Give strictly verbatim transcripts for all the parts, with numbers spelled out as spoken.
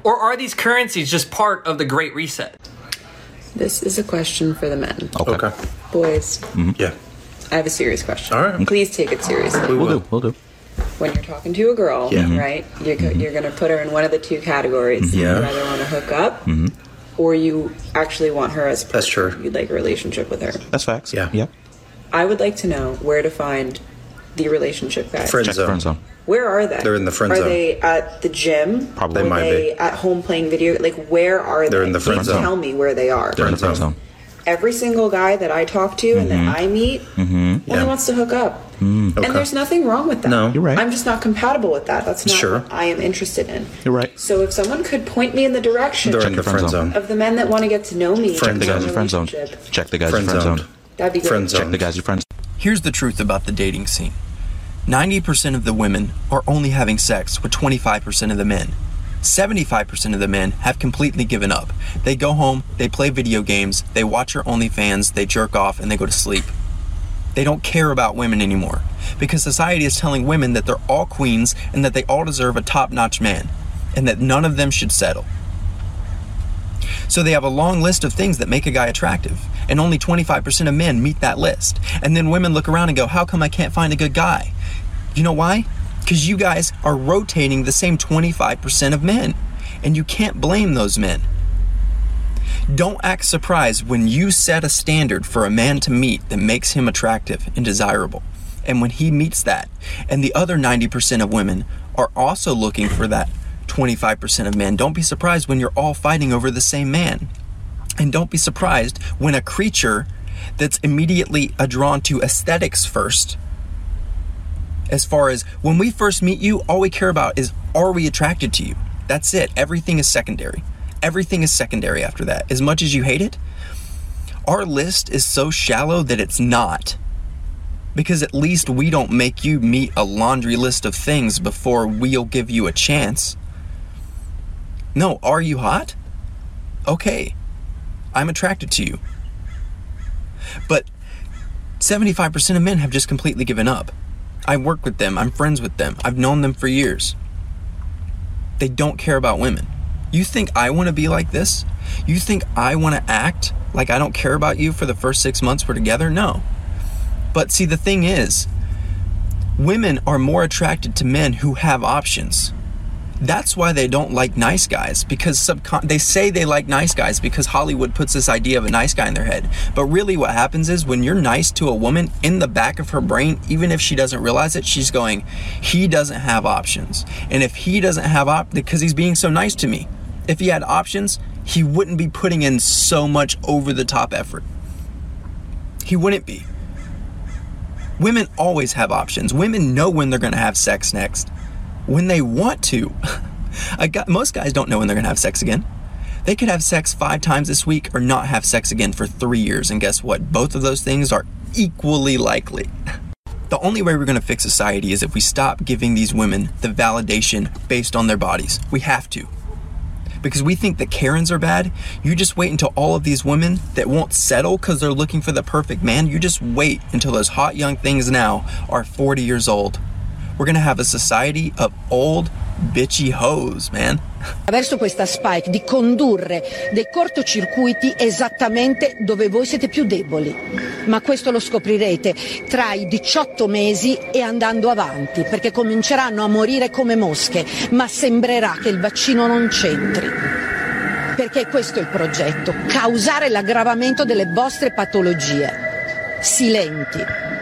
Or are these currencies just part of the Great Reset? This is a question for the men. Okay. Okay. Boys, Mm-hmm. Yeah. I have a serious question. All right. Please take it seriously. We We'll will. do. We'll do. When you're talking to a girl, Yeah. Mhm. right, you're, go- you're going to put her in one of the two categories. Yeah. You either want to hook up, or you actually want her as a That's partner. true. You'd like a relationship with her. That's facts. Yeah. Yeah. I would like to know where to find the relationship guys. Friend Check zone. friend zone. Where are they? They're in the friend are zone. Are they at the gym? Probably. Are They might they be. at home playing video? Like, where are they? They're in the friend Please zone. Tell me where they are. They're in the Friend zone. zone. Every single guy that I talk to and that I meet only Yeah. wants to hook up. Okay. And there's nothing wrong with that. No. You're right. I'm just not compatible with that. That's not Sure. what I am interested in. You're right. So if someone could point me in the direction They're in the friend friend zone. zone. of the men that want to get to know me, Friend in The guys a in friend zone. relationship, Check the guys in Friend friend zoned. zone. that'd be great. Friend Check zone. the guys in friend. Here's the truth about the dating scene. ninety percent of the women are only having sex with twenty-five percent of the men. seventy-five percent of the men have completely given up. They go home, they play video games, they watch your OnlyFans, they jerk off, and they go to sleep. They don't care about women anymore because society is telling women that they're all queens and that they all deserve a top-notch man and that none of them should settle. So they have a long list of things that make a guy attractive, and only twenty-five percent of men meet that list. And then women look around and go, how come I can't find a good guy? You know why? Because you guys are rotating the same twenty-five percent of men, and you can't blame those men. Don't act surprised when you set a standard for a man to meet that makes him attractive and desirable. And when he meets that, and the other ninety percent of women are also looking for that twenty-five percent of men, don't be surprised when you're all fighting over the same man. And don't be surprised when a creature that's immediately uh, drawn to aesthetics first, as far as when we first meet you, all we care about is, are we attracted to you? That's it. Everything is secondary. Everything is secondary after that. As much as you hate it, our list is so shallow that it's not. Because at least we don't make you meet a laundry list of things before we'll give you a chance. No, are you hot? Okay, I'm attracted to you. But seventy-five percent of men have just completely given up. I work with them, I'm friends with them, I've known them for years. They don't care about women. You think I want to be like this? You think I want to act like I don't care about you for the first six months we're together? No. But see, the thing is, women are more attracted to men who have options. That's why they don't like nice guys, because subcon- they say they like nice guys because Hollywood puts this idea of a nice guy in their head. But really what happens is when you're nice to a woman, in the back of her brain, even if she doesn't realize it, she's going, he doesn't have options. And if he doesn't have op, because he's being so nice to me. If he had options, he wouldn't be putting in so much over the top effort. He wouldn't be. Women always have options. Women know when they're going to have sex next. When they want to. I got, most guys don't know when they're going to have sex again. They could have sex five times this week or not have sex again for three years. And guess what? Both of those things are equally likely. The only way we're going to fix society is if we stop giving these women the validation based on their bodies. We have to. Because we think that Karens are bad. You just wait until all of these women that won't settle because they're looking for the perfect man, you just wait until those hot young things now are forty years old. We're going to have a society of old bitchy hoes, man. Attraverso questa spike di condurre dei cortocircuiti esattamente dove voi siete più deboli. Ma questo lo scoprirete tra i diciotto mesi e andando avanti, perché cominceranno a morire come mosche, ma sembrerà che il vaccino non c'entri. Perché questo è il progetto, causare l'aggravamento delle vostre patologie silenti.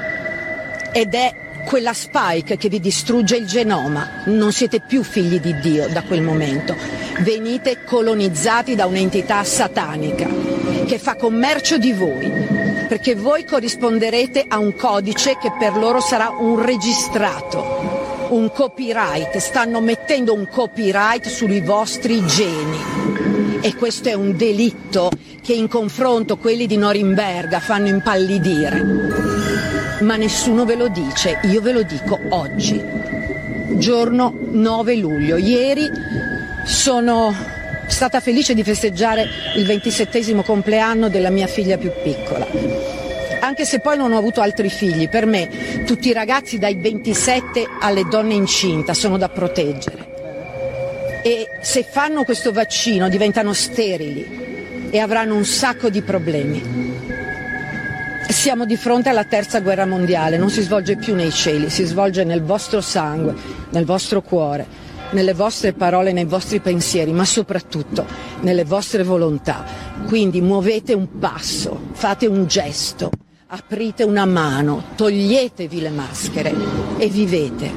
Ed è quella spike che vi distrugge il genoma. Non siete più figli di Dio da quel momento. Venite colonizzati da un'entità satanica che fa commercio di voi, perché voi corrisponderete a un codice che per loro sarà un registrato, un copyright. Stanno mettendo un copyright sui vostri geni. E questo è un delitto che in confronto quelli di Norimberga fanno impallidire. Ma nessuno ve lo dice, io ve lo dico oggi, giorno nove luglio. Ieri sono stata felice di festeggiare il ventisettesimo compleanno della mia figlia più piccola. Anche se poi non ho avuto altri figli, per me tutti i ragazzi dai ventisette alle donne incinta sono da proteggere. e se fanno questo vaccino diventano sterili e avranno un sacco di problemi. Siamo di fronte alla terza guerra mondiale, non si svolge più nei cieli, si svolge nel vostro sangue, nel vostro cuore, nelle vostre parole, nei vostri pensieri, ma soprattutto nelle vostre volontà. Quindi muovete un passo, fate un gesto, aprite una mano, toglietevi le maschere e vivete.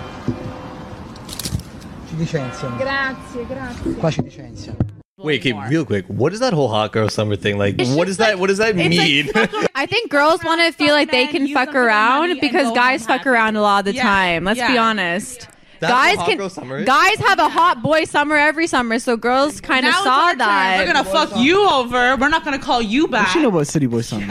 Ci licenziano. Grazie, grazie. Qua ci licenziano. Wait, okay, real quick. What is that whole hot girl summer thing like? It's what is that? Like, what does that mean? Like, I think girls want to feel like they can fuck around because guys fuck around a lot of the yeah, time. Let's yeah. be honest. That's guys hot can girl summer is? Guys have a hot boy summer every summer, so girls kind of saw that. We're gonna fuck you over. We're not gonna call you back. What you know about city boy summer?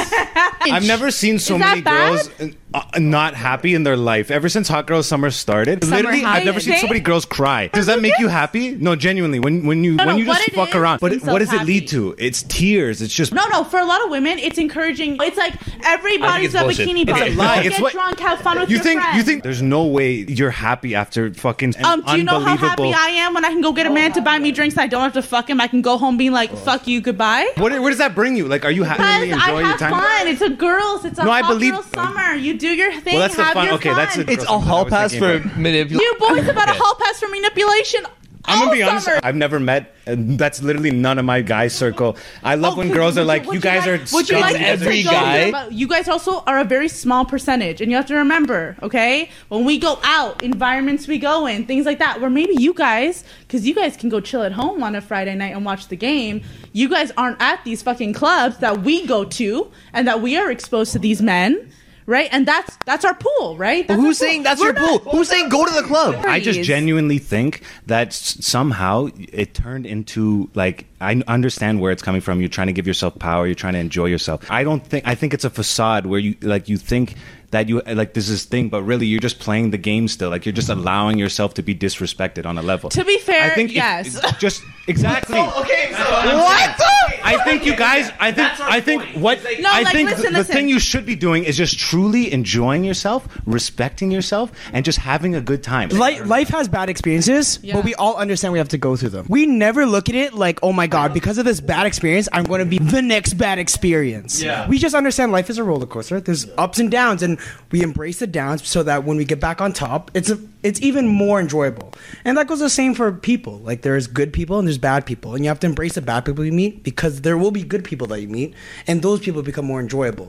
I've never seen so many girls uh, not happy in their life ever since Hot Girl Summer started. Summer Literally, high. I've never seen so many girls cry. Does that make you happy? No, genuinely. When when you no, when no, you just fuck is, around, but so what does happy. it lead to? It's tears. It's just no, no. For a lot of women, it's encouraging. It's like everybody's a bullshit. bikini bottom. It's a lie. It's get what, drunk, have fun with you your think. friends. You think there's no way you're happy after fucking an Um, do you know how happy unbelievable- I am when I can go get a man to buy me drinks? I don't have to fuck him. I can go home being like, "Fuck you, goodbye." What, where does that bring you? Like, are you happy? Because Really I enjoying your have time? fun. It's a girls. It's a No, I hot believe- girl summer. You do your thing. Well, that's the have fun. your Okay, fun. that's a- It's a hall pass for manipulation. You boys about a hall pass for manipulation. I'm gonna all be honest. summer. I've never met. And that's literally none of my guy circle. I love Oh, when would- girls would are like, would "You guys like, are." Would you scum." like every to go guy? there, but you guys also are a very small percentage, and you have to remember, okay, when we go out, environments we go in, things like that, where maybe you guys, because you guys can go chill at home on a Friday night and watch the game, you guys aren't at these fucking clubs that we go to, and that we are exposed to these men. Right, and that's that's our pool, right? That's Who's our pool. saying that's We're your not- pool? Who's saying go to the club? I just Please. genuinely think that s- somehow it turned into like I understand where it's coming from. You're trying to give yourself power. You're trying to enjoy yourself. I don't think I think it's a facade where you like you think that you like this is thing, but really you're just playing the game still. Like you're just allowing yourself to be disrespected on a level. To be fair, I think it- yes. it just exactly. Okay, so What? I think you guys. I think. I think what. No, I like, think listen, the listen. thing you should be doing is just truly enjoying yourself, respecting yourself, and just having a good time. Life, life has bad experiences, Yeah. but we all understand we have to go through them. We never look at it like, oh my god, because of this bad experience, I'm going to be the next bad experience. Yeah. We just understand life is a roller coaster. There's ups and downs, and we embrace the downs so that when we get back on top, it's a, it's even more enjoyable. And that goes the same for people. Like there's good people and there's bad people, and you have to embrace the bad people you meet because there will be good people that you meet, and those people become more enjoyable.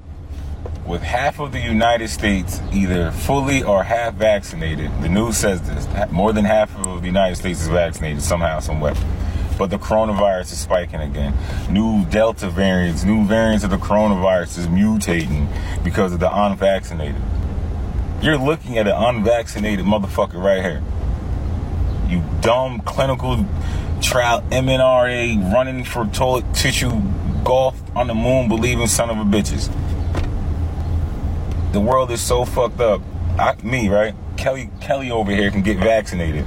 With half of the United States either fully or half vaccinated, the news says this, more than half of the United States is vaccinated somehow, some way. But the coronavirus is spiking again. New Delta variants, new variants of the coronavirus is mutating because of the unvaccinated. You're looking at an unvaccinated motherfucker right here. You dumb clinical trial M N R A running for toilet tissue golf on the moon believing son of a bitches. The world is so fucked up. I, me, right? Kelly Kelly over here can get vaccinated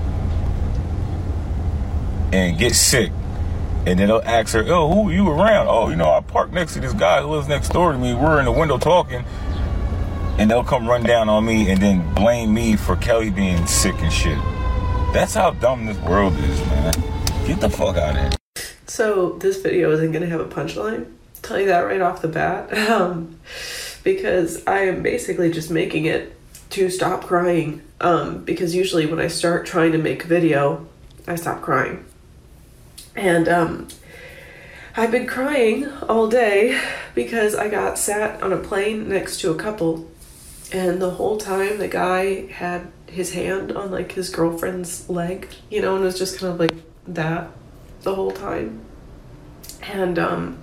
and get sick. And then they'll ask her, oh, who are you around? Oh, you know, I parked next to this guy who lives next door to me. We're in the window talking. And they'll come run down on me and then blame me for Kelly being sick and shit. That's how dumb this world is, man. Get the fuck out of here. So this video isn't going to have a punchline. I'll tell you that right off the bat. Um, because I am basically just making it to stop crying. Um, because usually when I start trying to make a video, I stop crying. And um, I've been crying all day because I got sat on a plane next to a couple. And the whole time the guy had his hand on like his girlfriend's leg, you know, and it was just kind of like that the whole time. And um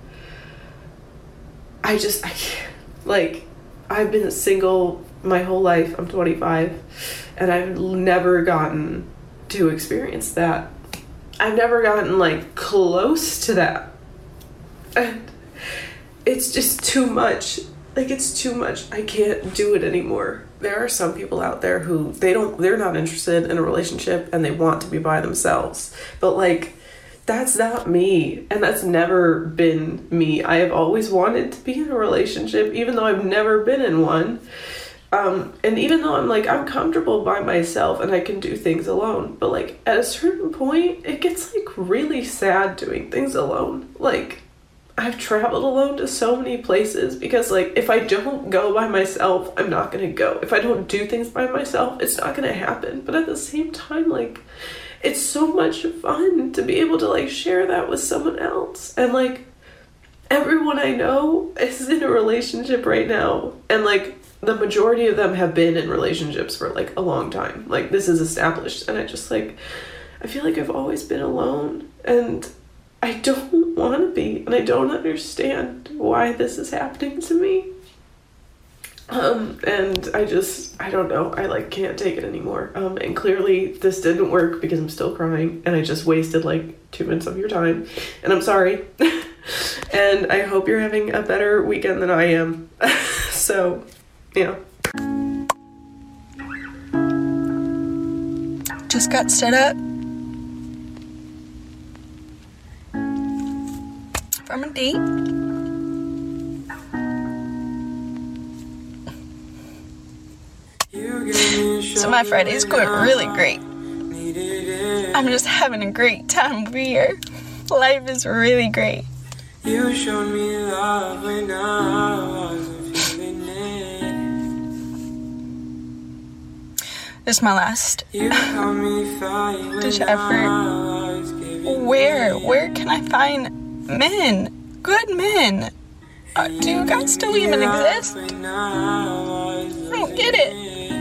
I just I can't, like I've been single my whole life. I'm twenty-five and I've never gotten to experience that. I've never gotten like close to that. And it's just too much. Like it's too much. I can't do it anymore. There are some people out there who they don't they're not interested in a relationship and they want to be by themselves. But like that's not me, and that's never been me. I have always wanted to be in a relationship even though I've never been in one. Um, and even though I'm like, I'm comfortable by myself and I can do things alone, but like at a certain point, it gets like really sad doing things alone. Like, I've traveled alone to so many places because like, if I don't go by myself, I'm not gonna go. If I don't do things by myself, it's not gonna happen. But at the same time, like, it's so much fun to be able to like share that with someone else. And like, everyone I know is in a relationship right now. And like, the majority of them have been in relationships for like a long time. Like, this is established. And I just like, I feel like I've always been alone and I don't want to be, and I don't understand why this is happening to me. Um, and I just, I don't know, I like can't take it anymore. Um, and clearly this didn't work because I'm still crying and I just wasted like two minutes of your time and I'm sorry. And I hope you're having a better weekend than I am. So, yeah. Just got stood up from a date. So my Friday's going really great. I'm just having a great time over here. Life is really great. You showed me love when I wasn't feeling it. This is my last ditch effort. Where? Where can I find men? Good men? Uh, do you guys still even exist? I don't get it.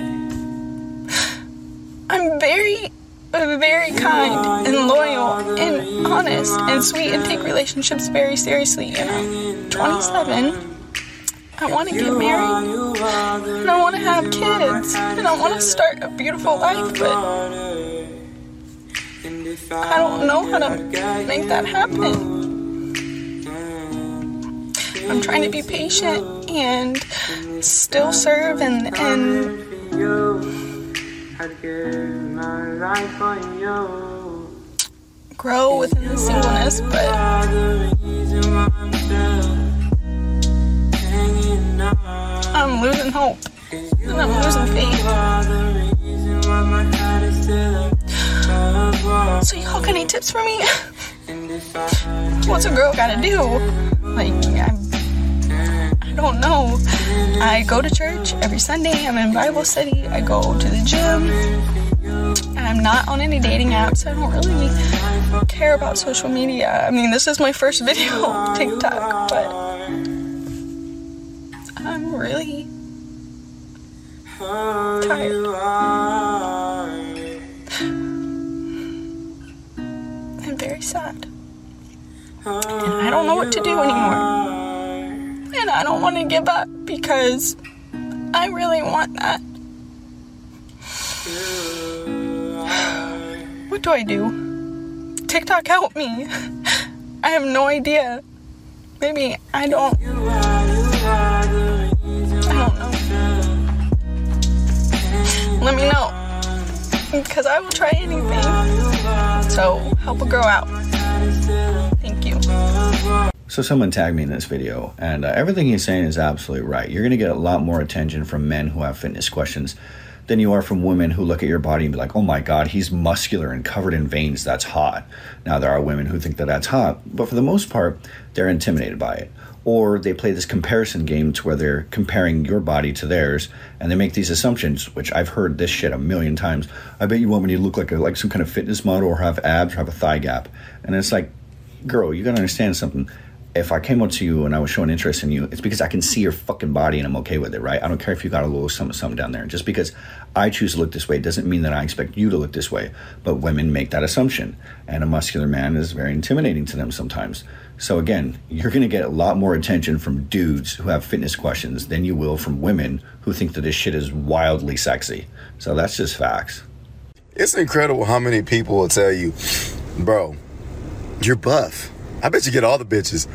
I'm very, very kind and loyal and honest and sweet and take relationships very seriously. And I'm twenty-seven. I want to get married. And I want to have kids. And I want to start a beautiful life, but I don't know how to make that happen. I'm trying to be patient and still serve and, and grow within the singleness, but I'm losing hope and I'm losing faith. So y'all got any tips for me? What's a girl gotta do? Like, I'm, I don't know. I go to church every Sunday. I'm in Bible study. I go to the gym. I'm not on any dating apps. I don't really care about social media. I mean, this is my first video on TikTok, but I'm really tired. I'm very sad. And I don't know what to do anymore. And I don't want to give up because I really want that. What do I do? TikTok, help me. I have no idea. Maybe I don't. I don't know. Let me know. Because I will try anything. So help a girl out. Thank you. So someone tagged me in this video, and uh, everything he's saying is absolutely right. You're going to get a lot more attention from men who have fitness questions than you are from women who look at your body and be like, oh my God, he's muscular and covered in veins. That's hot. Now, there are women who think that that's hot, but for the most part, they're intimidated by it. Or they play this comparison game to where they're comparing your body to theirs, and they make these assumptions, which I've heard this shit a million times. I bet you want me to look like a, like some kind of fitness model or have abs or have a thigh gap. And it's like, girl, you gotta understand something. If I came up to you and I was showing interest in you, it's because I can see your fucking body and I'm okay with it, right? I don't care if you got a little something, something down there. Just because I choose to look this way doesn't mean that I expect you to look this way. But women make that assumption. And a muscular man is very intimidating to them sometimes. So again, you're going to get a lot more attention from dudes who have fitness questions than you will from women who think that this shit is wildly sexy. So that's just facts. It's incredible how many people will tell you, bro, you're buff. I bet you get all the bitches.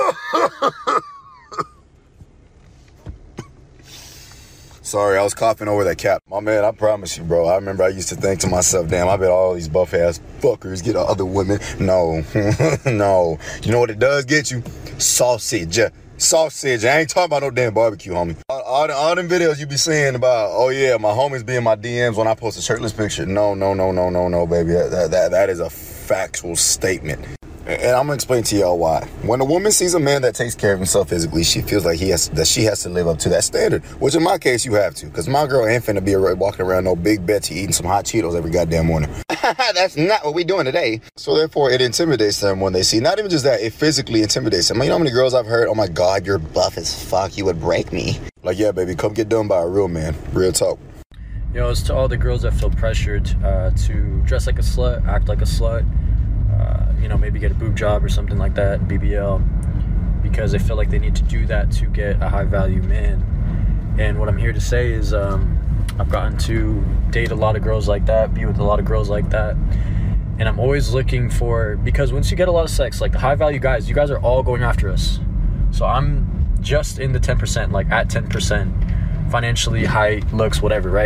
Sorry, I was coughing over that cap. My man, I promise you, bro. I remember I used to think to myself, damn, I bet all these buff-ass fuckers get other women. No, no. You know what it does get you? Sausage. sausage. I ain't talking about no damn barbecue, homie. All, all, the, all them videos you be seeing about, oh yeah, my homies be in my D Ms when I post a shirtless picture. No, no, no, no, no, no, baby. That, that, that is a factual statement. And I'm gonna explain to y'all why. When a woman sees a man that takes care of himself physically, she feels like he has that she has to live up to that standard. Which in my case, you have to, because my girl ain't finna be walking around no Big Betsy eating some hot Cheetos every goddamn morning. That's not what we doing today. So therefore, it intimidates them when they see. Not even just that, it physically intimidates them. You know how many girls I've heard? Oh my God, you're buff as fuck. You would break me. Like, yeah, baby, come get done by a real man. Real talk. You know, it's to all the girls that feel pressured uh, to dress like a slut, act like a slut. Uh, you know, maybe get a boob job or something like that, B B L, because they feel like they need to do that to get a high value man. And what I'm here to say is um, I've gotten to date a lot of girls like that, be with a lot of girls like that. And I'm always looking for, because once you get a lot of sex, like the high value guys, you guys are all going after us. So I'm just in the ten percent, like at ten percent, financially, height, looks, whatever, right?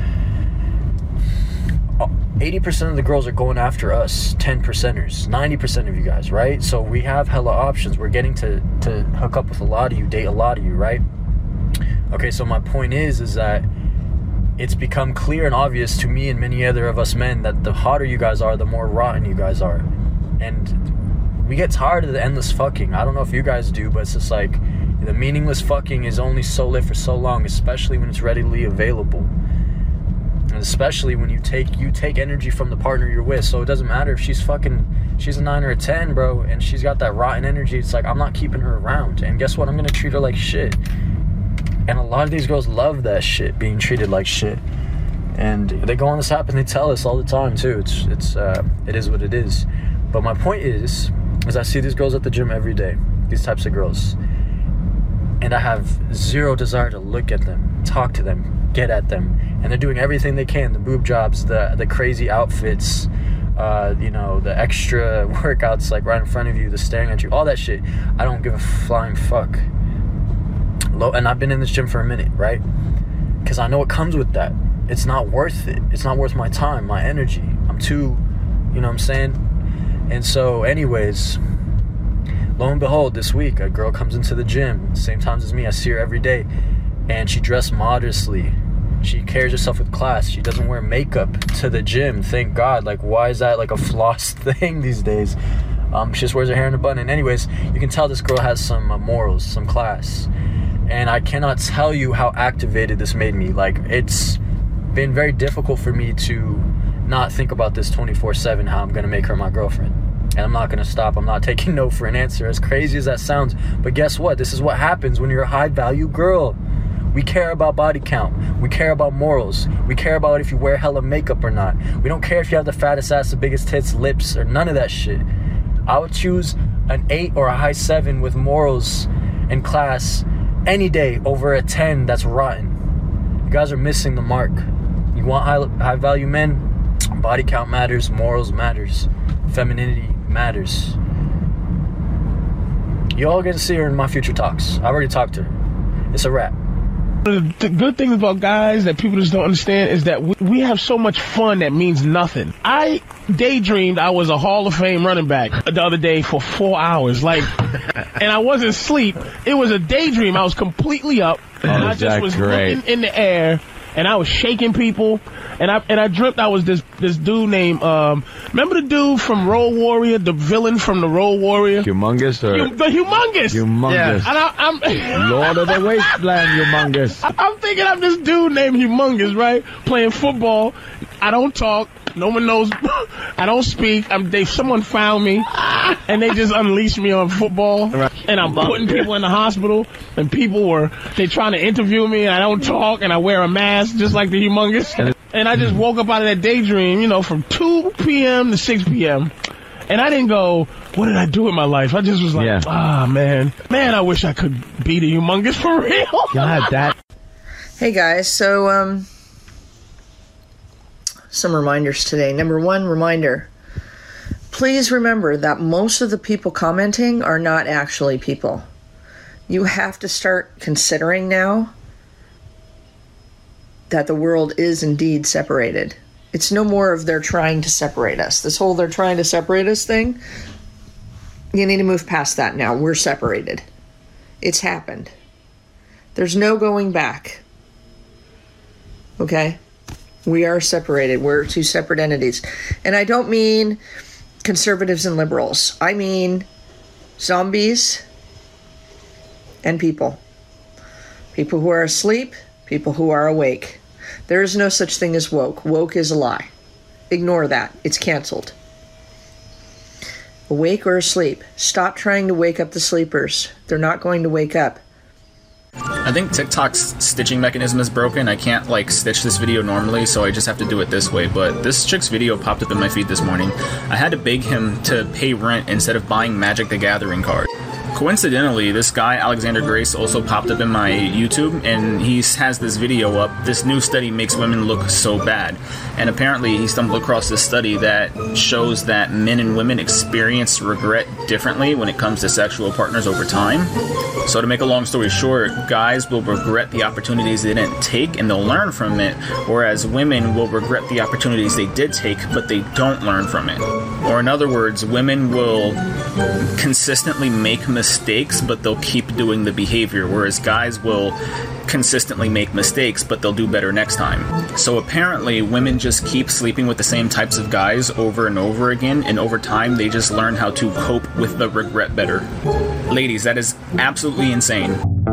eighty percent of the girls are going after us, ten percenters, ninety percent of you guys, right? So we have hella options. We're getting to, to hook up with a lot of you, date a lot of you, right? Okay, so my point is, is that it's become clear and obvious to me and many other of us men that the hotter you guys are, the more rotten you guys are. And we get tired of the endless fucking. I don't know if you guys do, but it's just like the meaningless fucking is only so lit for so long, especially when it's readily available. And especially when you take you take energy from the partner you're with. So it doesn't matter if she's fucking she's a nine or a ten, bro, and she's got that rotten energy. It's like, I'm not keeping her around. And guess what? I'm gonna treat her like shit. And a lot of these girls love that shit, being treated like shit. And they go on this app and they tell us all the time too. It's it's uh it is what it is. But my point is, is I see these girls at the gym every day, these types of girls. And I have zero desire to look at them, talk to them, get at them. And they're doing everything they can, the boob jobs, the the crazy outfits, uh, you know, the extra workouts like right in front of you, the staring at you, all that shit. I don't give a flying fuck. Low, and I've been in this gym for a minute, right? Because I know it comes with that. It's not worth it. It's not worth my time, my energy. I'm too, you know what I'm saying? And so anyways, lo and behold, this week, a girl comes into the gym, same times as me. I see her every day. And she dressed modestly. She carries herself with class. She doesn't wear makeup to the gym. Thank God. Like, why is that like a floss thing these days? Um, she just wears her hair in a bun. And anyways, you can tell this girl has some uh, morals, some class. And I cannot tell you how activated this made me. Like, it's been very difficult for me to not think about this twenty-four seven, how I'm going to make her my girlfriend. And I'm not going to stop. I'm not taking no for an answer, as crazy as that sounds. But guess what? This is what happens when you're a high-value girl. We care about body count. We care about morals. We care about if you wear hella makeup or not. We don't care if you have the fattest ass, the biggest tits, lips, or none of that shit. I would choose an eight or a high seven with morals and class any day over a ten that's rotten. You guys are missing the mark. You want high, high value men? Body count matters. Morals matters. Femininity matters. You all get to see her in my future talks. I already talked to her. It's a wrap. The good thing about guys that people just don't understand is that we have so much fun that means nothing. I daydreamed I was a Hall of Fame running back the other day for four hours, like, and I wasn't asleep. It was a daydream. I was completely up, and oh, I just was great. looking in the air, and I was shaking people, and I and I dreamt I was this this dude named um. Remember the dude from Road Warrior, the villain from the Road Warrior? Humongous or Hum, the Humongous. Humongous. Yeah. And I, I'm Lord of the Wasteland, Humongous. I'm thinking I'm this dude named Humongous, right? Playing football. I don't talk. No one knows. I don't speak. I'm, they, someone found me, and they just unleashed me on football. Right. And I'm putting people in the hospital, and people were, they trying to interview me, and I don't talk, and I wear a mask just like the Humongous. And I just woke up out of that daydream, you know, from two p.m. to six p.m. And I didn't go, what did I do with my life? I just was like, yeah. ah, man. Man, I wish I could be the Humongous for real. God, that. Hey, guys. So, um... some reminders today. Number one reminder, please remember that most of the people commenting are not actually people. You have to start considering now that the world is indeed separated. It's no more of they're trying to separate us. This whole they're trying to separate us thing, you need to move past that now. We're separated. It's happened. There's no going back. Okay? We are separated. We're two separate entities. And I don't mean conservatives and liberals. I mean zombies and people. People who are asleep, people who are awake. There is no such thing as woke. Woke is a lie. Ignore that. It's canceled. Awake or asleep. Stop trying to wake up the sleepers. They're not going to wake up. I think TikTok's stitching mechanism is broken. I can't, like, stitch this video normally, so I just have to do it this way. But this chick's video popped up in my feed this morning. I had to beg him to pay rent instead of buying Magic the Gathering cards. Coincidentally, this guy, Alexander Grace, also popped up in my YouTube, and he has this video up. This new study makes women look so bad. And apparently he stumbled across this study that shows that men and women experience regret differently when it comes to sexual partners over time. So to make a long story short, guys will regret the opportunities they didn't take and they'll learn from it, whereas women will regret the opportunities they did take but they don't learn from it. Or in other words, women will consistently make mistakes but they'll keep doing the behavior, whereas guys will consistently make mistakes but they'll do better next time. So apparently women just keep sleeping with the same types of guys over and over again, and over time they just learn how to cope with the regret better. Ladies, that is absolutely insane.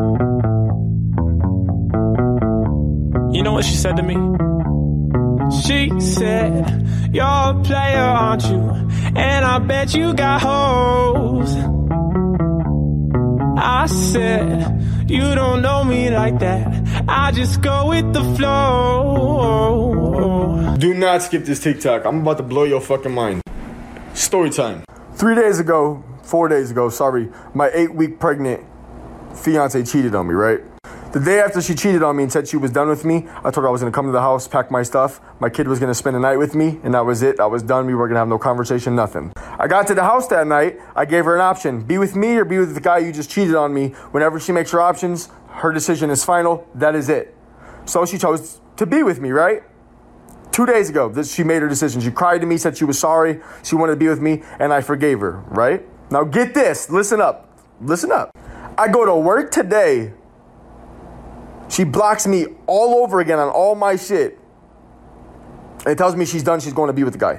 You know what she said to me? She said, "You're a player, aren't you? And I bet you got hoes." I said, "You don't know me like that. I just go with the flow." Do not skip this TikTok. I'm about to blow your fucking mind. Story time. Three days ago, four days ago, sorry, my eight-week pregnant fiance cheated on me, right? The day after she cheated on me and said she was done with me, I told her I was going to come to the house, pack my stuff. My kid was going to spend the night with me, and that was it. I was done. We weren't going to have no conversation, nothing. I got to the house that night. I gave her an option. Be with me or be with the guy you just cheated on me. Whenever she makes her options, her decision is final. That is it. So she chose to be with me, right? Two days ago, this, she made her decision. She cried to me, said she was sorry. She wanted to be with me, and I forgave her, right? Now get this. Listen up. Listen up. I go to work today. She blocks me all over again on all my shit. And tells me she's done, she's going to be with the guy.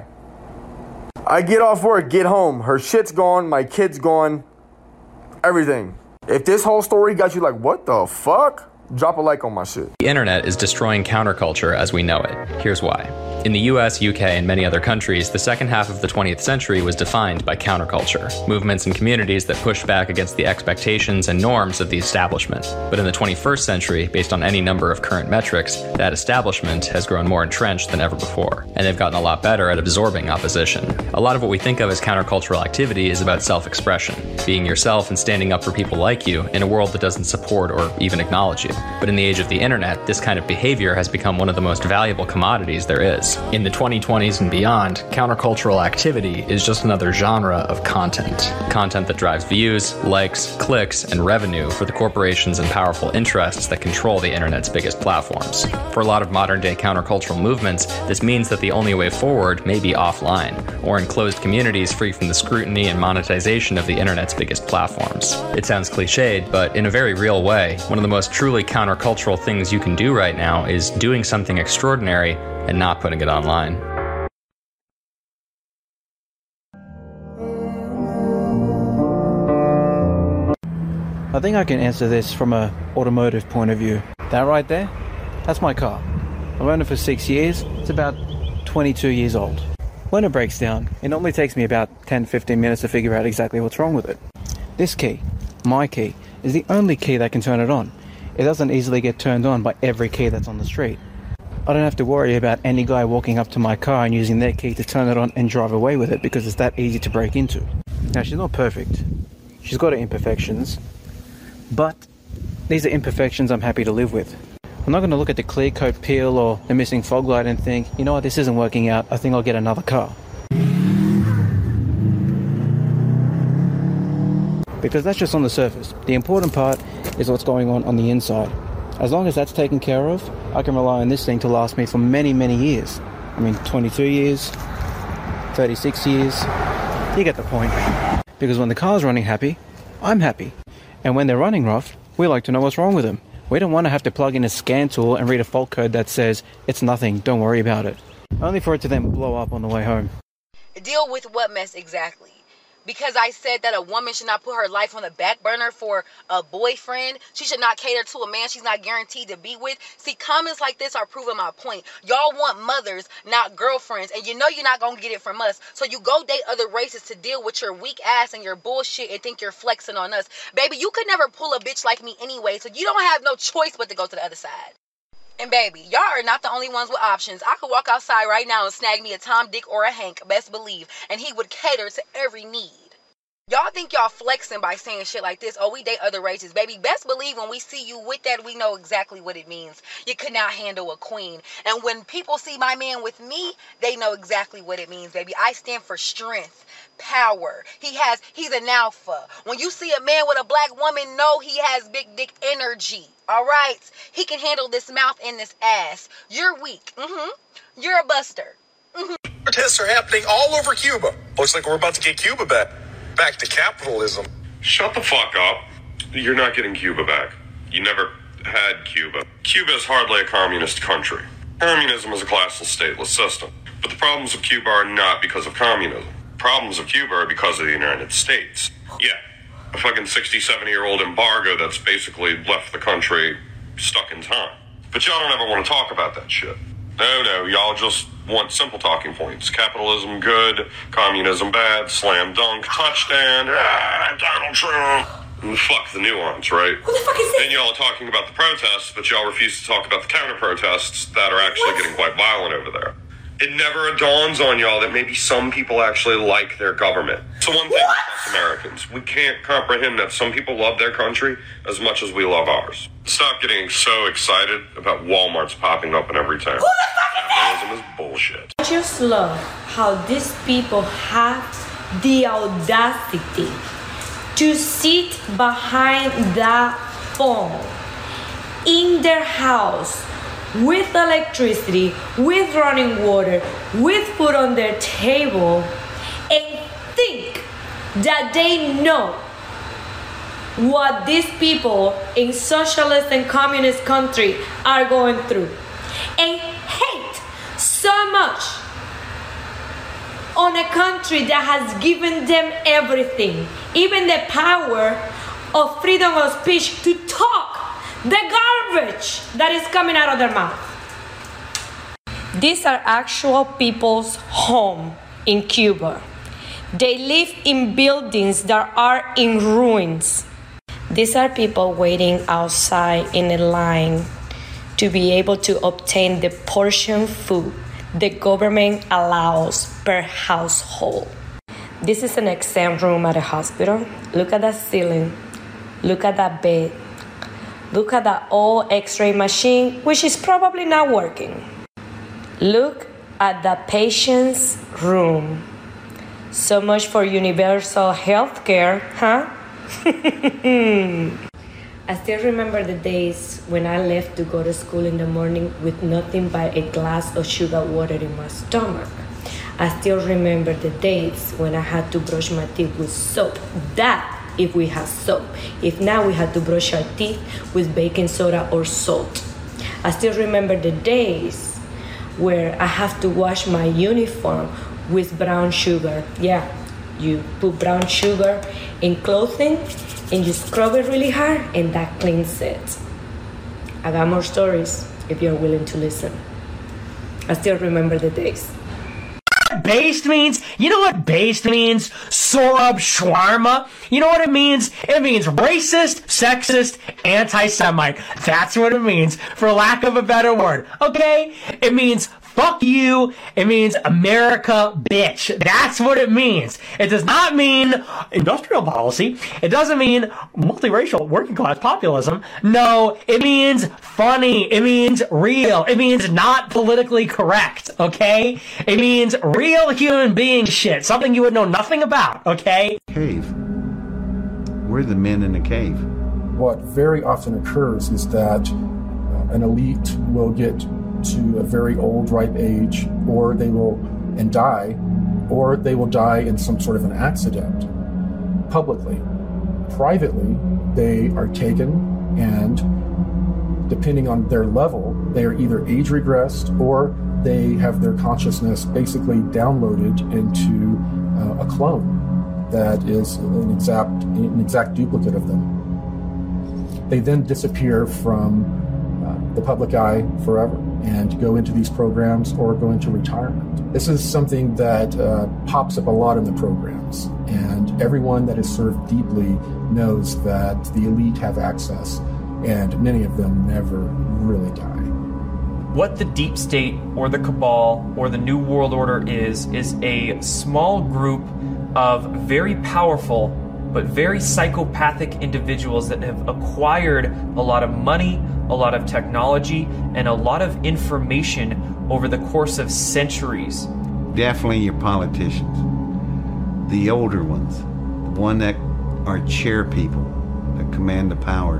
I get off work, get home. Her shit's gone, my kid's gone, everything. If this whole story got you like, what the fuck? Drop a like on my shit. The internet is destroying counterculture as we know it. Here's why. In the U S, U K, and many other countries, the second half of the twentieth century was defined by counterculture, movements and communities that pushed back against the expectations and norms of the establishment. But in the twenty-first century, based on any number of current metrics, that establishment has grown more entrenched than ever before, and they've gotten a lot better at absorbing opposition. A lot of what we think of as countercultural activity is about self-expression, being yourself and standing up for people like you in a world that doesn't support or even acknowledge you. But in the age of the internet, this kind of behavior has become one of the most valuable commodities there is. In the twenty twenties and beyond, countercultural activity is just another genre of content. Content that drives views, likes, clicks, and revenue for the corporations and powerful interests that control the internet's biggest platforms. For a lot of modern-day countercultural movements, this means that the only way forward may be offline, or in closed communities free from the scrutiny and monetization of the internet's biggest platforms. It sounds cliched, but in a very real way, one of the most truly countercultural things you can do right now is doing something extraordinary and not putting it online. I think I can answer this from an automotive point of view. That right there, that's my car. I've owned it for six years. It's about twenty-two years old. When it breaks down, it normally takes me about ten to fifteen minutes to figure out exactly what's wrong with it. This key, my key, is the only key that can turn it on. It doesn't easily get turned on by every key that's on the street. I don't have to worry about any guy walking up to my car and using their key to turn it on and drive away with it because it's that easy to break into. Now, she's not perfect. She's got her imperfections. But these are imperfections I'm happy to live with. I'm not going to look at the clear coat peel or the missing fog light and think, you know what, this isn't working out, I think I'll get another car. Because that's just on the surface. The important part is what's going on on the inside. As long as that's taken care of, I can rely on this thing to last me for many, many years. I mean, twenty-two years, thirty-six years, you get the point. Because when the car's running happy, I'm happy. And when they're running rough, we like to know what's wrong with them. We don't want to have to plug in a scan tool and read a fault code that says, it's nothing, don't worry about it. Only for it to then blow up on the way home. Deal with what mess exactly? Because I said that a woman should not put her life on the back burner for a boyfriend. She should not cater to a man she's not guaranteed to be with. See, comments like this are proving my point. Y'all want mothers, not girlfriends. And you know you're not going to get it from us. So you go date other races to deal with your weak ass and your bullshit and think you're flexing on us. Baby, you could never pull a bitch like me anyway. So you don't have no choice but to go to the other side. And baby, y'all are not the only ones with options. I could walk outside right now and snag me a Tom, Dick, or a Hank, best believe, and he would cater to every need. Y'all think y'all flexing by saying shit like this, oh, we date other races. Baby, best believe when we see you with that, we know exactly what it means. You could not handle a queen. And when people see my man with me, they know exactly what it means, baby. I stand for strength, power. He has, he's an alpha. When you see a man with a black woman, know he has big dick energy. All right? He can handle this mouth and this ass. You're weak. Mm-hmm. You're a buster. Mm-hmm. Protests are happening all over Cuba. Looks like we're about to get Cuba back. Back to capitalism. Shut the fuck up. You're not getting Cuba back. You never had Cuba. Cuba is hardly a communist country. Communism is a classless, stateless system. But the problems of Cuba are not because of communism. Problems of Cuba are because of the United States. Yeah, a fucking sixty-seven-year-old embargo that's basically left the country stuck in time. But y'all don't ever want to talk about that shit. No, no, y'all just want simple talking points. Capitalism good, communism bad, slam dunk, touchdown, ah, Donald Trump. And fuck the nuance, right? Who the fuck is this? Then y'all are talking about the protests, but y'all refuse to talk about the counter-protests that are actually what? getting quite violent over there. It never dawns on y'all that maybe some people actually like their government. So one thing about us Americans, we can't comprehend that some people love their country as much as we love ours. Stop getting so excited about Walmarts popping up in every town. Capitalism is bullshit. I just love how these people have the audacity to sit behind that phone in their house with electricity, with running water, with food on their table, and think that they know what these people in socialist and communist country are going through, and hate so much on a country that has given them everything, even the power of freedom of speech to talk the garbage that is coming out of their mouth. These are actual people's home in Cuba. They live in buildings that are in ruins. These are people waiting outside in a line to be able to obtain the portion food the government allows per household. This is an exam room at a hospital. Look at that ceiling. Look at that bed. Look at that old x-ray machine, which is probably not working. Look at the patient's room. So much for universal health care, huh? I still remember the days when I left to go to school in the morning with nothing but a glass of sugar water in my stomach. I still remember the days when I had to brush my teeth with soap. That if we have soap. If not, we had to brush our teeth with baking soda or salt. I still remember the days where I have to wash my uniform with brown sugar. Yeah, you put brown sugar in clothing and you scrub it really hard and that cleans it. I got more stories if you're willing to listen. I still remember the days. Based means? You know what based means? Sorab shawarma. You know what it means? It means racist, sexist, anti-Semite. That's what it means, for lack of a better word. Okay? It means fuck you. It means America, bitch. That's what it means. It does not mean industrial policy. It doesn't mean multiracial working class populism. No, it means funny. It means real. It means not politically correct. Okay? It means real human being shit. Something you would know nothing about. Okay? Cave. We're the men in the cave. What very often occurs is that uh, an elite will get to a very old, ripe age, or they will and die, or they will die in some sort of an accident, publicly. Privately, they are taken, and depending on their level, they are either age regressed or they have their consciousness basically downloaded into uh, a clone that is an exact, an exact duplicate of them. They then disappear from uh, the public eye forever and go into these programs or go into retirement. This is something that uh, pops up a lot in the programs, and everyone that is served deeply knows that the elite have access, and many of them never really die. What the deep state or the cabal or the New World Order is, is a small group of very powerful but very psychopathic individuals that have acquired a lot of money, a lot of technology, and a lot of information over the course of centuries. Definitely your politicians, the older ones, the one that are chair people, that command the power,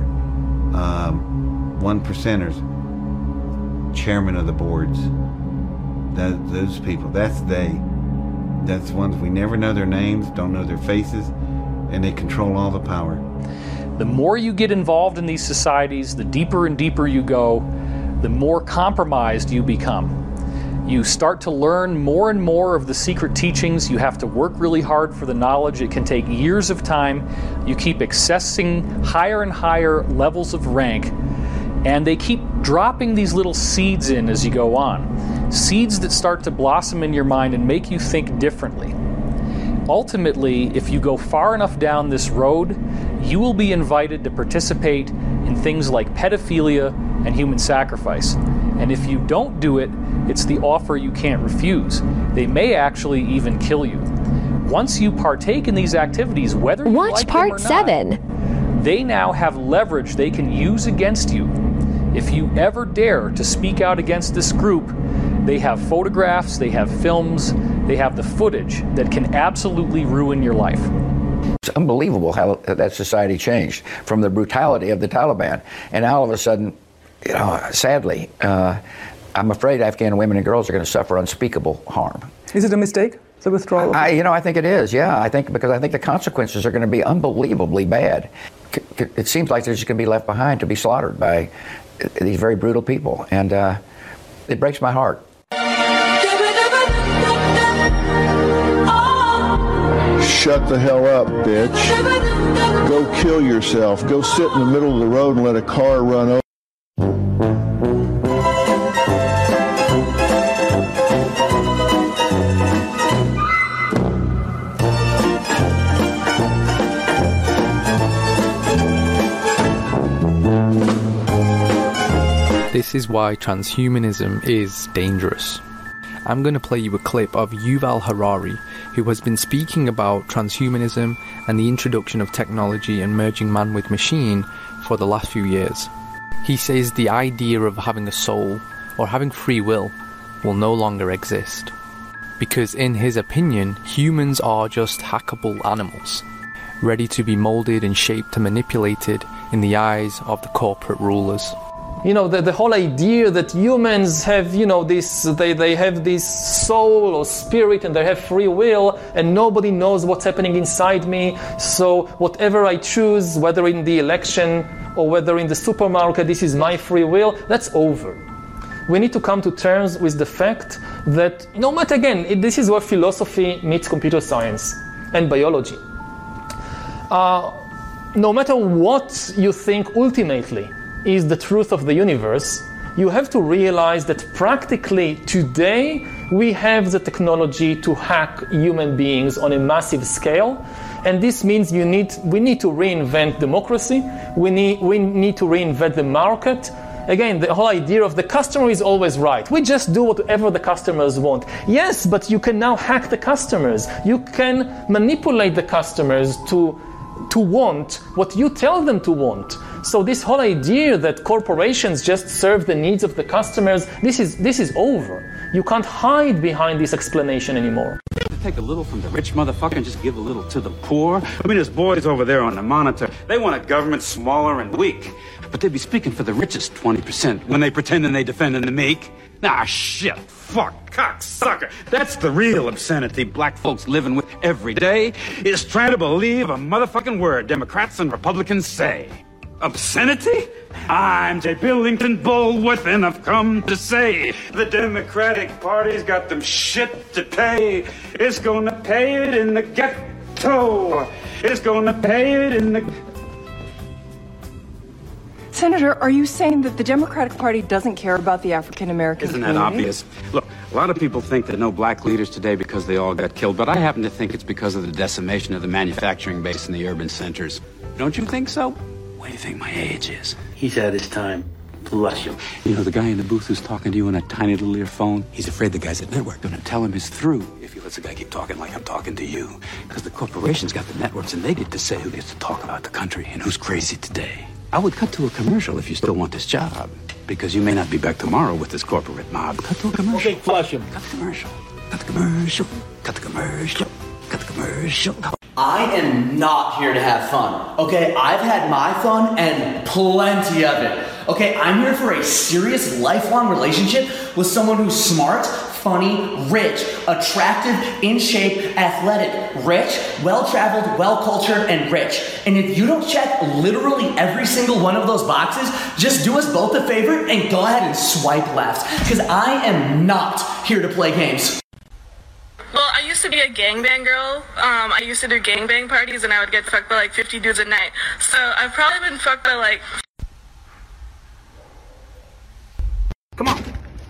um, one percenters, chairman of the boards, that, those people, that's they. That's ones we never know their names, don't know their faces, and they control all the power. The more you get involved in these societies, the deeper and deeper you go, the more compromised you become. You start to learn more and more of the secret teachings. You have to work really hard for the knowledge. It can take years of time. You keep accessing higher and higher levels of rank, and they keep dropping these little seeds in as you go on. Seeds that start to blossom in your mind and make you think differently. Ultimately, if you go far enough down this road, you will be invited to participate in things like pedophilia and human sacrifice. And if you don't do it, it's the offer you can't refuse. They may actually even kill you. Once you partake in these activities, whether you Watch like part them or not, seven. they now have leverage they can use against you. If you ever dare to speak out against this group, they have photographs, they have films, they have the footage that can absolutely ruin your life. It's unbelievable how that society changed from the brutality of the Taliban. And all of a sudden, you know, sadly, uh, I'm afraid Afghan women and girls are going to suffer unspeakable harm. Is it a mistake, the withdrawal? I, you know, I think it is, yeah. I think because I think the consequences are going to be unbelievably bad. It seems like they're just going to be left behind to be slaughtered by these very brutal people. And uh, it breaks my heart. Shut the hell up, bitch. Go kill yourself. Go sit in the middle of the road and let a car run over. This is why transhumanism is dangerous. I'm going to play you a clip of Yuval Harari, who has been speaking about transhumanism and the introduction of technology and merging man with machine for the last few years. He says the idea of having a soul or having free will will no longer exist, because in his opinion, humans are just hackable animals, ready to be molded and shaped and manipulated in the eyes of the corporate rulers. You know, the, the whole idea that humans have, you know, this, they, they have this soul or spirit and they have free will and nobody knows what's happening inside me. So whatever I choose, whether in the election or whether in the supermarket, this is my free will, that's over. We need to come to terms with the fact that, no matter, again, it, this is where philosophy meets computer science and biology. Uh, no matter what you think ultimately is the truth of the universe, you have to realize that practically today we have the technology to hack human beings on a massive scale, and this means you need we need to reinvent democracy, we need we need to reinvent the market. Again, the whole idea of the customer is always right. We just do whatever the customers want. Yes, but you can now hack the customers. You can manipulate the customers to to want what you tell them to want. So this whole idea that corporations just serve the needs of the customers, this is this is over. You can't hide behind this explanation anymore. take a little from the rich motherfucker and just give a little to the poor? I mean, there's boys over there on the monitor. They want a government smaller and weak. But they'd be speaking for the richest twenty percent when they pretending they defending the meek. Nah, shit, fuck, cocksucker. That's the real obscenity black folks living with every day, is trying to believe a motherfucking word Democrats and Republicans say. Obscenity? I'm J. Billington Bullworth, and I've come to say the Democratic Party's got them shit to pay. It's gonna pay it in the ghetto. It's gonna pay it in the... Senator, are you saying that the Democratic Party doesn't care about the African American Isn't community? that obvious? Look, a lot of people think there are no black leaders today because they all got killed, but I happen to think it's because of the decimation of the manufacturing base in the urban centers. Don't you think so? What do you think my age is? He's had his time. Bless him. You know, the guy in the booth who's talking to you on that tiny little earphone, he's afraid the guys at network are going to tell him he's through if he lets the guy keep talking like I'm talking to you. Because the corporations got the networks and they get to say who gets to talk about the country and who's crazy today. I would cut to a commercial if you still want this job, because you may not be back tomorrow with this corporate mob. Cut to a commercial. Okay, flush him. Cut the commercial. Cut the commercial. Cut the commercial. Cut the commercial. I am not here to have fun, okay? I've had my fun and plenty of it, okay? I'm here for a serious, lifelong relationship with someone who's smart, funny, rich, attractive, in shape, athletic, rich, well-traveled, well-cultured, and rich. And if you don't check literally every single one of those boxes, just do us both a favor and go ahead and swipe left, because I am not here to play games. Well, I used to be a gangbang girl. Um, I used to do gangbang parties, and I would get fucked by like fifty dudes a night. So I've probably been fucked by like... Come on.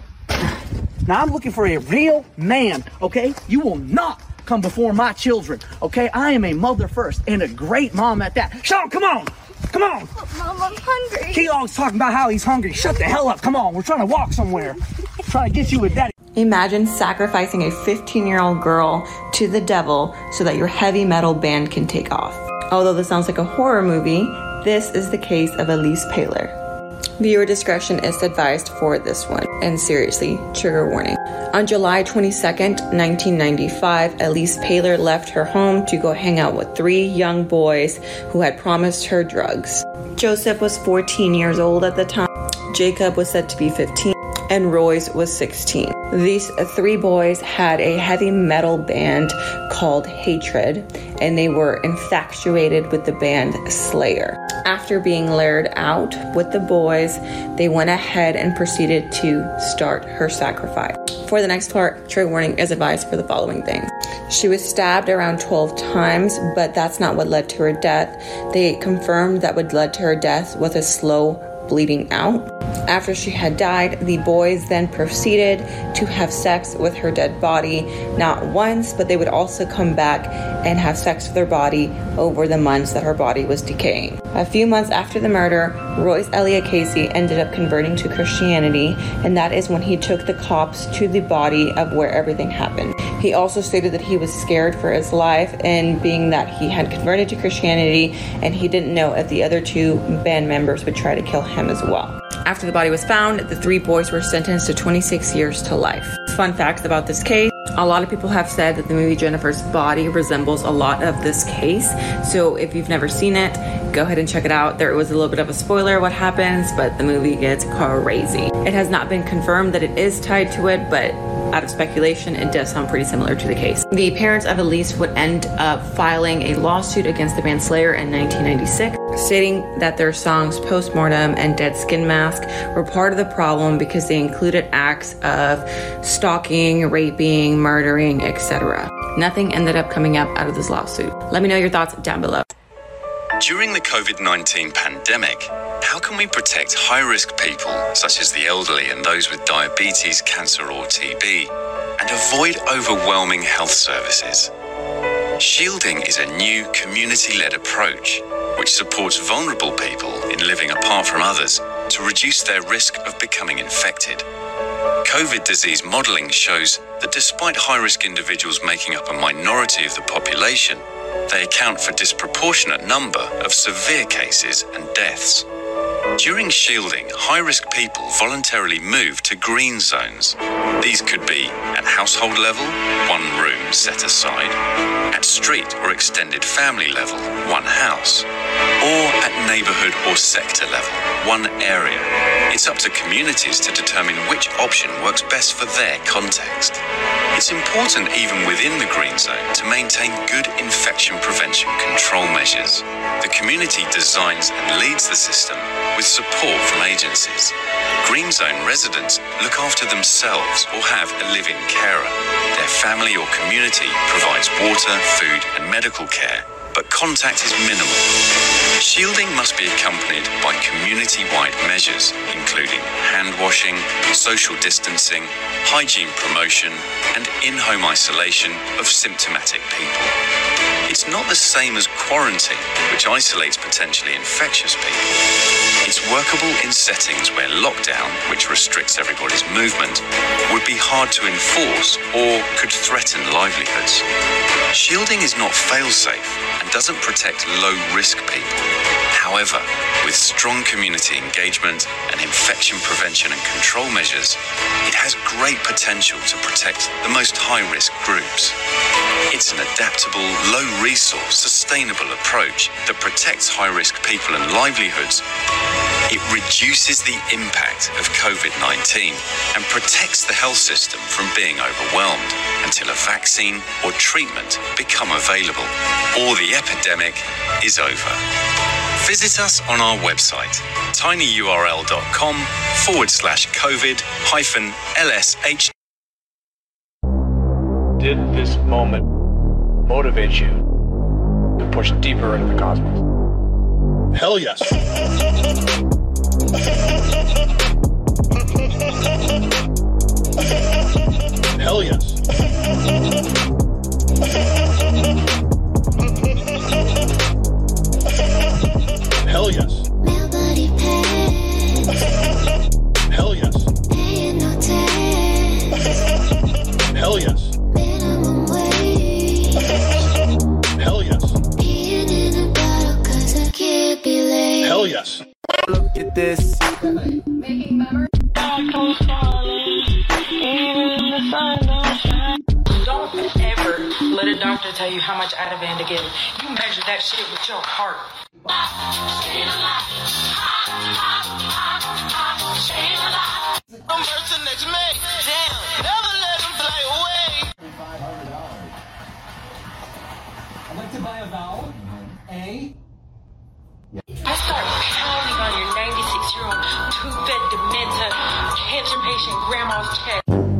Now I'm looking for a real man, okay? You will not come before my children, okay? I am a mother first, and a great mom at that. Sean, come on! Come on! Mom, I'm hungry. He always talking about how he's hungry. Shut the hell up. Come on, we're trying to walk somewhere. Trying to get you with daddy. Imagine sacrificing a fifteen-year-old girl to the devil so that your heavy metal band can take off. Although this sounds like a horror movie, this is the case of Elise Paylor. Viewer discretion is advised for this one, and seriously, trigger warning. On July twenty-second, nineteen ninety-five, Elise Paylor left her home to go hang out with three young boys who had promised her drugs. Joseph was fourteen years old at the time, Jacob was said to be fifteen, and Royce was sixteen. These three boys had a heavy metal band called Hatred, and they were infatuated with the band Slayer. After being lured out with the boys, they went ahead and proceeded to start her sacrifice. For the next part, trigger warning is advised for the following things. She was stabbed around twelve times, but that's not what led to her death. They confirmed that what led to her death was a slow bleeding out. After she had died, the boys then proceeded to have sex with her dead body, not once, but they would also come back and have sex with her body over the months that her body was decaying. A few months after the murder, Royce Elliott Casey ended up converting to Christianity, and that is when he took the cops to the body of where everything happened. He also stated that he was scared for his life, and being that he had converted to Christianity and he didn't know if the other two band members would try to kill him as well. After the body was found, the three boys were sentenced to twenty-six years to life. Fun facts about this case: a lot of people have said that the movie Jennifer's Body resembles a lot of this case. So if you've never seen it, go ahead and check it out. There was a little bit of a spoiler what happens, but the movie gets crazy. It has not been confirmed that it is tied to it, but out of speculation, it does sound pretty similar to the case. The parents of Elise would end up filing a lawsuit against the band Slayer in nineteen ninety-six, stating that their songs Postmortem and Dead Skin Mask were part of the problem because they included acts of stalking, raping, murdering, et cetera. Nothing ended up coming up out of this lawsuit. Let me know your thoughts down below. During the covid nineteen pandemic, how can we protect high-risk people, such as the elderly and those with diabetes, cancer or T B, and avoid overwhelming health services? Shielding is a new community-led approach which supports vulnerable people in living apart from others to reduce their risk of becoming infected. COVID disease modelling shows that despite high-risk individuals making up a minority of the population, they account for a disproportionate number of severe cases and deaths. During shielding, high-risk people voluntarily move to green zones. These could be at household level, one room set aside, at street or extended family level, one house, or at neighborhood or sector level, one area. It's up to communities to determine which option works best for their context. It's important even within the green zone to maintain good infection prevention control measures. The community designs and leads the system with support from agencies. Green zone residents look after themselves or have a live-in carer. Their family or community provides water, food and medical care, but contact is minimal. Shielding must be accompanied by community-wide measures, including hand washing, social distancing, hygiene promotion, and in-home isolation of symptomatic people. It's not the same as quarantine, which isolates potentially infectious people. It's workable in settings where lockdown, which restricts everybody's movement, would be hard to enforce or could threaten livelihoods. Shielding is not fail-safe and doesn't protect low-risk people. However, with strong community engagement and infection prevention and control measures, it has great potential to protect the most high-risk groups. It's an adaptable, low-resource, sustainable approach that protects high-risk people and livelihoods. It reduces the impact of COVID nineteen and protects the health system from being overwhelmed until a vaccine or treatment become available, or the epidemic is over. Visit us on our website, tinyurl.com forward slash COVID hyphen LSH. Did this moment motivate you to push deeper into the cosmos? Hell yes. Hell yes. Hell yes. Hell yes. Hell yes. Hell yes. Hell yes. Look at this. Don't ever let a doctor tell you how much Ativan to give. You measure that shit with your heart. I'm person next mate. Damn, never let them fly away. I'd like to buy a vowel. A. I start pounding on your ninety-six-year-old tooth-fed dementia cancer patient grandma's chest.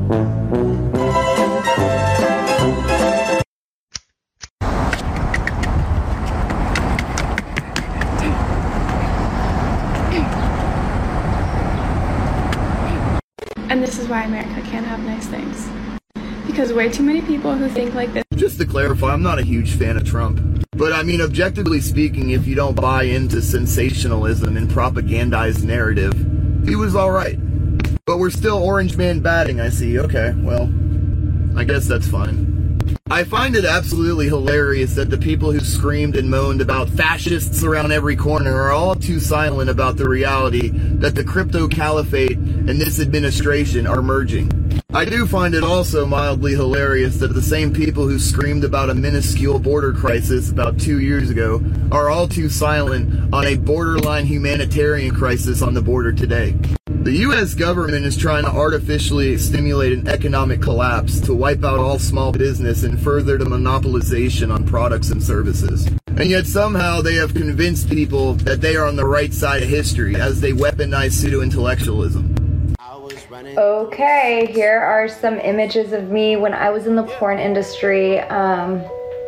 And this is why America can't have nice things. Because way too many people who think like this. Just to clarify, I'm not a huge fan of Trump. But I mean, objectively speaking, if you don't buy into sensationalism and propagandized narrative, he was alright. But we're still orange man batting, I see. Okay, well, I guess that's fine. I find it absolutely hilarious that the people who screamed and moaned about fascists around every corner are all too silent about the reality that the crypto caliphate and this administration are merging. I do find it also mildly hilarious that the same people who screamed about a minuscule border crisis about two years ago are all too silent on a borderline humanitarian crisis on the border today. The U S government is trying to artificially stimulate an economic collapse to wipe out all small business and further the monopolization on products and services. And yet somehow they have convinced people that they are on the right side of history as they weaponize pseudo-intellectualism. Okay, here are some images of me when I was in the porn industry. Um,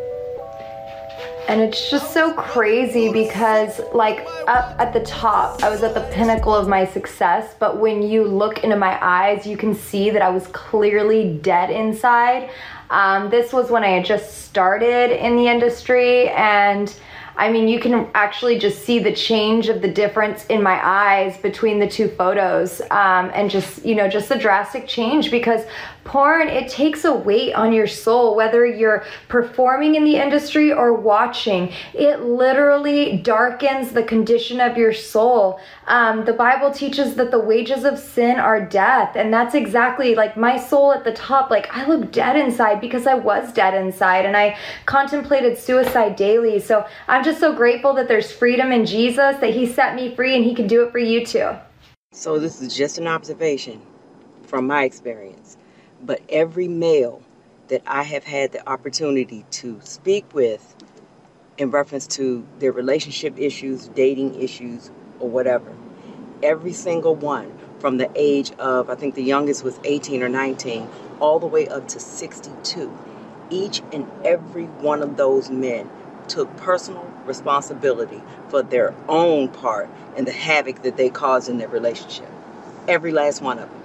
and it's just so crazy because, like, up at the top, I was at the pinnacle of my success. But when you look into my eyes, you can see that I was clearly dead inside. Um, this was when I had just started in the industry, and I mean, you can actually just see the change of the difference in my eyes between the two photos, um, and just, you know, just the drastic change, because porn, it takes a weight on your soul, whether you're performing in the industry or watching. It literally darkens the condition of your soul. Um, the Bible teaches that the wages of sin are death, and that's exactly like my soul at the top. Like, I look dead inside because I was dead inside, and I contemplated suicide daily. So I'm just so grateful that there's freedom in Jesus, that he set me free, and he can do it for you too. So this is just an observation from my experience, but every male that I have had the opportunity to speak with in reference to their relationship issues, dating issues, or whatever, every single one from the age of, I think the youngest was eighteen or nineteen, all the way up to sixty-two, each and every one of those men took personal responsibility for their own part in the havoc that they caused in their relationship. Every last one of them.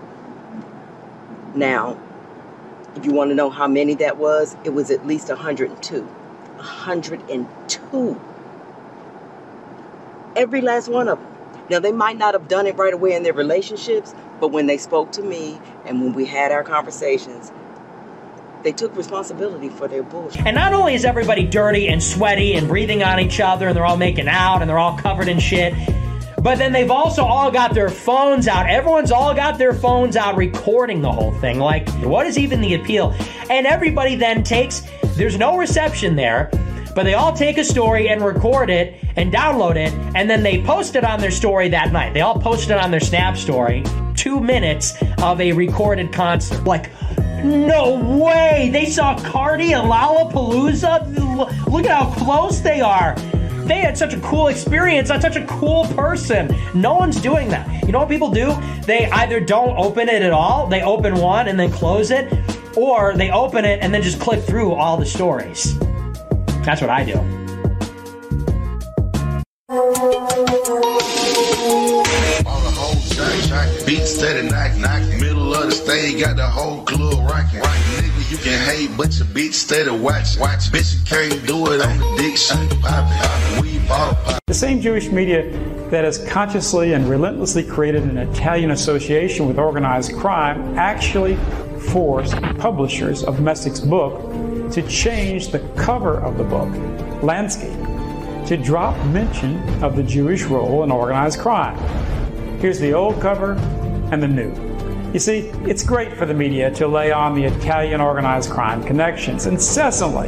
Now, if you want to know how many that was, it was at least one hundred two. one hundred two. Every last one of them. Now, they might not have done it right away in their relationships, but when they spoke to me and when we had our conversations, they took responsibility for their bullshit. And not only is everybody dirty and sweaty and breathing on each other and they're all making out and they're all covered in shit, but then they've also all got their phones out. Everyone's all got their phones out recording the whole thing. Like, what is even the appeal? And everybody then takes, there's no reception there, but they all take a story and record it and download it, and then they post it on their story that night. They all post it on their Snap story. Two minutes of a recorded concert. Like, no way! They saw Cardi and Lollapalooza? Look at how close they are. They had such a cool experience on such a cool person. No one's doing that. You know what people do? They either don't open it at all, they open one and then close it, or they open it and then just click through all the stories. That's what I do. Beat steady, knock, knock. Middle of the stage, got the whole club rocking. Right, nigga, you can hate, but your beat steady watch. Watch, bitch, you can't do it on the dick shit. Pop it, we ball pop. The same Jewish media that has consciously and relentlessly created an Italian association with organized crime actually forced publishers of Messick's book to change the cover of the book, Landscape, to drop mention of the Jewish role in organized crime. Here's the old cover and the new. You see, it's great for the media to lay on the Italian organized crime connections incessantly,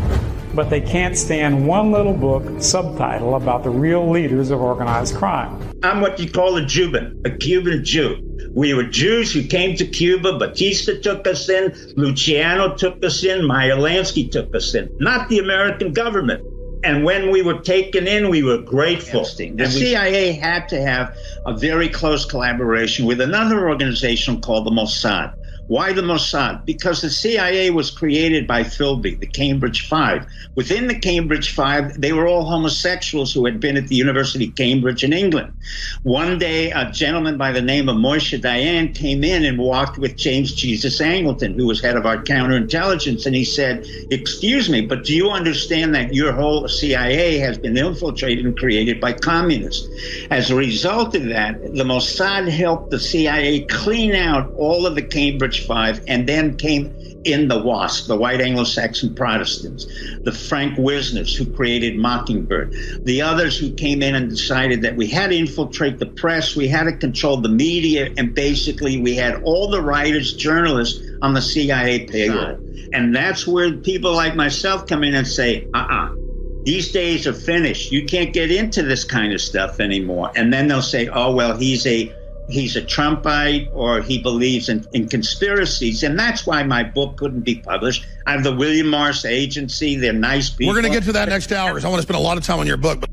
but they can't stand one little book subtitle about the real leaders of organized crime. I'm what you call a Cuban, a Cuban Jew. We were Jews who came to Cuba. Batista took us in, Luciano took us in, Meyer Lansky took us in, not the American government. And when we were taken in, we were grateful. The C I A had to have a very close collaboration with another organization called the Mossad. Why the Mossad? Because the C I A was created by Philby, the Cambridge Five. Within the Cambridge Five, they were all homosexuals who had been at the University of Cambridge in England. One day, a gentleman by the name of Moshe Dayan came in and walked with James Jesus Angleton, who was head of our counterintelligence, and he said, "Excuse me, but do you understand that your whole C I A has been infiltrated and created by communists?" As a result of that, the Mossad helped the C I A clean out all of the Cambridge Five, and then came in the WASP, the White Anglo-Saxon Protestants, the Frank Wisners who created Mockingbird, the others who came in and decided that we had to infiltrate the press, we had to control the media, and basically we had all the writers, journalists on the C I A payroll. And that's where people like myself come in and say, uh-uh, these days are finished. You can't get into this kind of stuff anymore. And then they'll say, oh, well, he's a He's a Trumpite, or he believes in, in conspiracies. And that's why my book couldn't be published. I have the William Morris Agency. They're nice people. We're going to get to that next hour, because I want to spend a lot of time on your book. But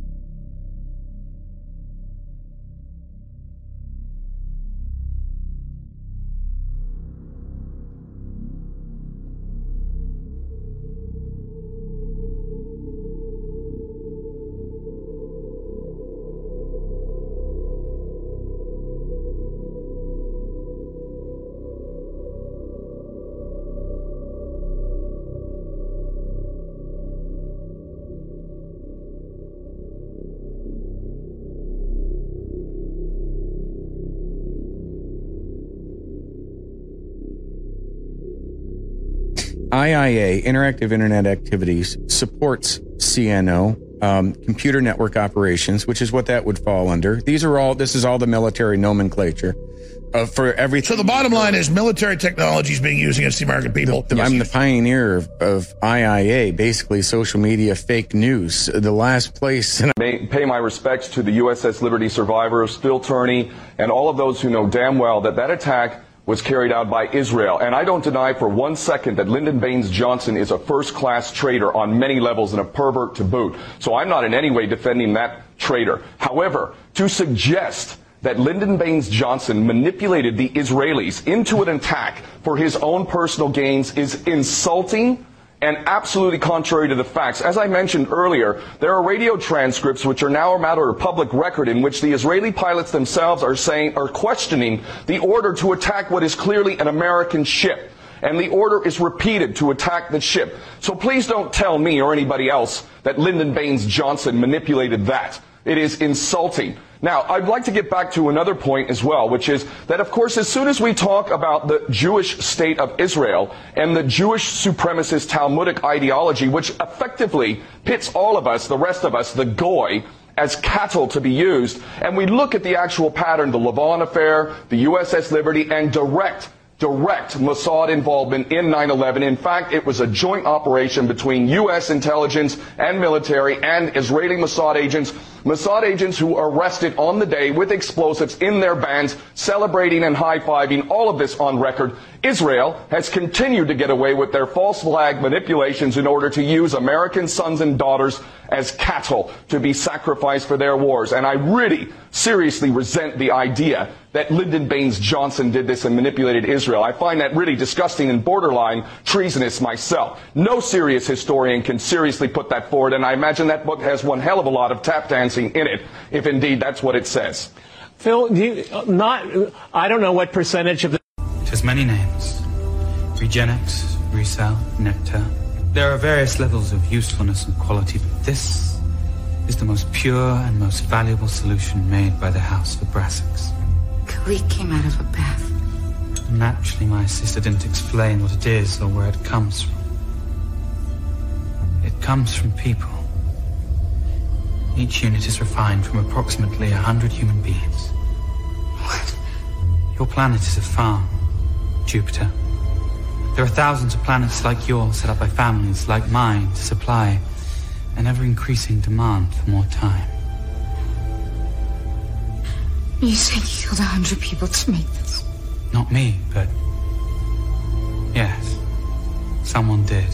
I I A, Interactive Internet Activities, supports C N O, um, Computer Network Operations, which is what that would fall under. These are all, this is all the military nomenclature. Uh, for everything. So the bottom line is military technology is being used against the American people. I'm the pioneer of, of I I A, basically social media fake news. The last place. May pay my respects to the U S S Liberty survivors, Phil Turney, and all of those who know damn well that that attack was carried out by Israel. And I don't deny for one second that Lyndon Baines Johnson is a first-class traitor on many levels and a pervert to boot. So I'm not in any way defending that traitor. However, to suggest that Lyndon Baines Johnson manipulated the Israelis into an attack for his own personal gains is insulting and absolutely contrary to the facts. As I mentioned earlier, there are radio transcripts which are now a matter of public record in which the Israeli pilots themselves are saying, are questioning the order to attack what is clearly an American ship. And the order is repeated to attack the ship. So please don't tell me or anybody else that Lyndon Baines Johnson manipulated that. It is insulting. Now, I'd like to get back to another point as well, which is that, of course, as soon as we talk about the Jewish state of Israel and the Jewish supremacist Talmudic ideology, which effectively pits all of us, the rest of us, the goy, as cattle to be used, and we look at the actual pattern, the Lavon affair, the U S S Liberty, and direct direct Mossad involvement in nine eleven. In fact, it was a joint operation between U S intelligence and military and Israeli Mossad agents, Mossad agents who were arrested on the day with explosives in their bands, celebrating and high-fiving, all of this on record. Israel has continued to get away with their false flag manipulations in order to use American sons and daughters as cattle to be sacrificed for their wars. And I really seriously resent the idea that Lyndon Baines Johnson did this and manipulated Israel. I find that really disgusting and borderline treasonous myself. No serious historian can seriously put that forward, and I imagine that book has one hell of a lot of tap dancing in it, if indeed that's what it says. Phil, do you, not, I don't know what percentage of the... It has many names. Regenex, Resell, Nectar. There are various levels of usefulness and quality, but this is the most pure and most valuable solution made by the House for Brassix. Khalid came out of a bath. Naturally, my sister didn't explain what it is or where it comes from. It comes from people. Each unit is refined from approximately a hundred human beings. What? Your planet is a farm, Jupiter. There are thousands of planets like yours set up by families like mine to supply an ever-increasing demand for more time. You said you killed a hundred people to make this. Not me, but yes, someone did.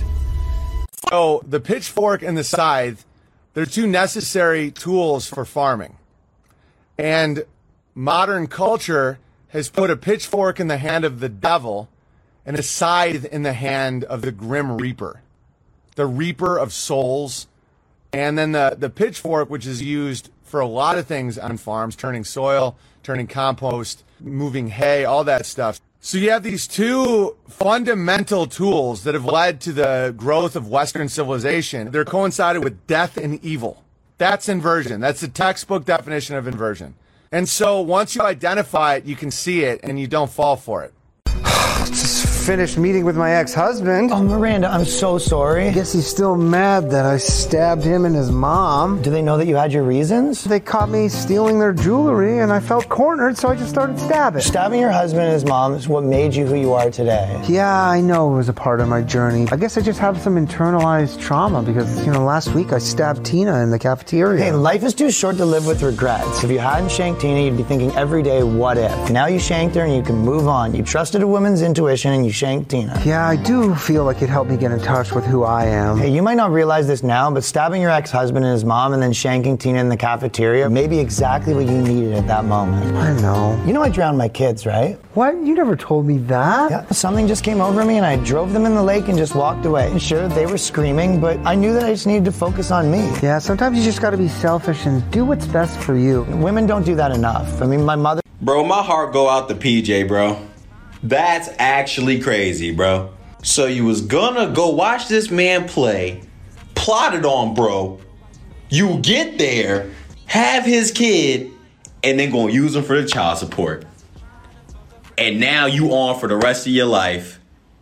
So the pitchfork and the scythe, they're two necessary tools for farming. And modern culture has put a pitchfork in the hand of the devil and a scythe in the hand of the grim reaper, the reaper of souls. And then the, the pitchfork, which is used for a lot of things on farms, turning soil, turning compost, moving hay, all that stuff. So you have these two fundamental tools that have led to the growth of Western civilization. They're coincided with death and evil. That's inversion. That's the textbook definition of inversion. And so once you identify it, you can see it and you don't fall for it. Just finished meeting with my ex-husband. Oh, Miranda, I'm so sorry. I guess he's still mad that I stabbed him and his mom. Do they know that you had your reasons? They caught me stealing their jewelry and I felt cornered, so I just started stabbing. Stabbing your husband and his mom is what made you who you are today. Yeah, I know it was a part of my journey. I guess I just have some internalized trauma because, you know, last week I stabbed Tina in the cafeteria. Hey, life is too short to live with regrets. If you hadn't shanked Tina, you'd be thinking every day, what if? Now you shanked her and you can move on. You trusted a woman's intuition and you shanked Tina. Yeah, I do feel like it helped me get in touch with who I am. Hey, you might not realize this now, but stabbing your ex-husband and his mom and then shanking Tina in the cafeteria may be exactly what you needed at that moment. I know. You know I drowned my kids, right? What? You never told me that? Yeah, something just came over me and I drove them in the lake and just walked away. And sure, they were screaming, but I knew that I just needed to focus on me. Yeah, sometimes you just gotta be selfish and do what's best for you. Women don't do that enough. I mean, my mother... Bro, my heart go out to P J, bro. That's actually crazy, bro. So you was gonna go watch this man play, plotted on, bro. You get there, have his kid, and then gonna use him for the child support. And now you on for the rest of your life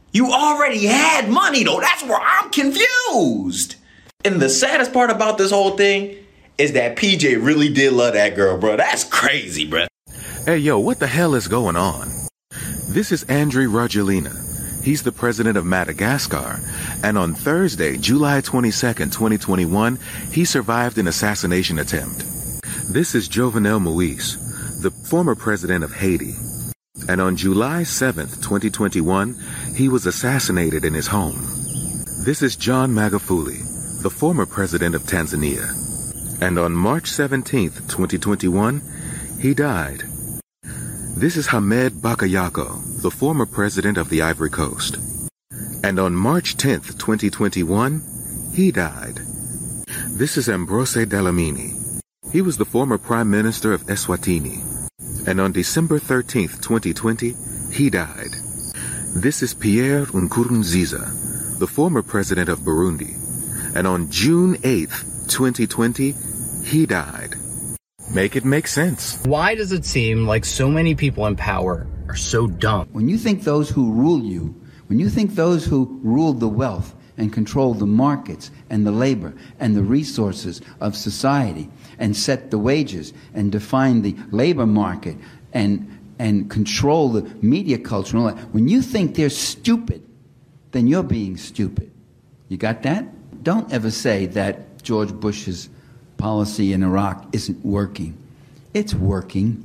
You already had money, though. That's where I'm confused. And the saddest part about this whole thing is that P J really did love that girl, bro. That's crazy, bro. Hey, yo, what the hell is going on? This is Andry Rajoelina. He's the president of Madagascar. And on Thursday, July twenty-second, twenty twenty-one, he survived an assassination attempt. This is Jovenel Moïse, the former president of Haiti. And on July seventh, twenty twenty-one, he was assassinated in his home. This is John Magufuli, the former president of Tanzania. And on March seventeenth, twenty twenty-one, he died. This is Hamed Bakayoko, the former president of the Ivory Coast. And on March tenth, twenty twenty-one, he died. This is Ambrose Dlamini. He was the former prime minister of Eswatini. And on December thirteenth, twenty twenty, he died. This is Pierre Nkurunziza, the former president of Burundi. And on June eighth, twenty twenty, he died. Make it make sense. Why does it seem like so many people in power are so dumb? When you think those who rule you, when you think those who rule the wealth and control the markets and the labor and the resources of society and set the wages and define the labor market and and control the media culture and all that, when you think they're stupid, then you're being stupid. You got that? Don't ever say that George Bush's policy in Iraq isn't working. It's working.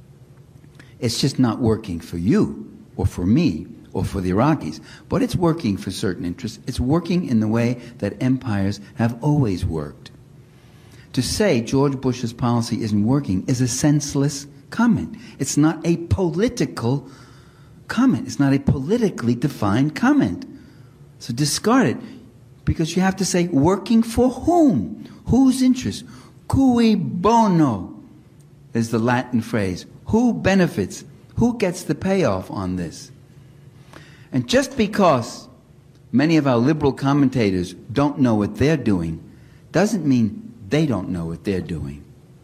It's just not working for you or for me or for the Iraqis, but it's working for certain interests. It's working in the way that empires have always worked. To say George Bush's policy isn't working is a senseless comment. It's not a political comment. It's not a politically defined comment. So discard it, because you have to say working for whom? Whose interest? Cui bono is the Latin phrase. Who benefits? Who gets the payoff on this? And just because many of our liberal commentators don't know what they're doing doesn't mean they don't know what they're doing.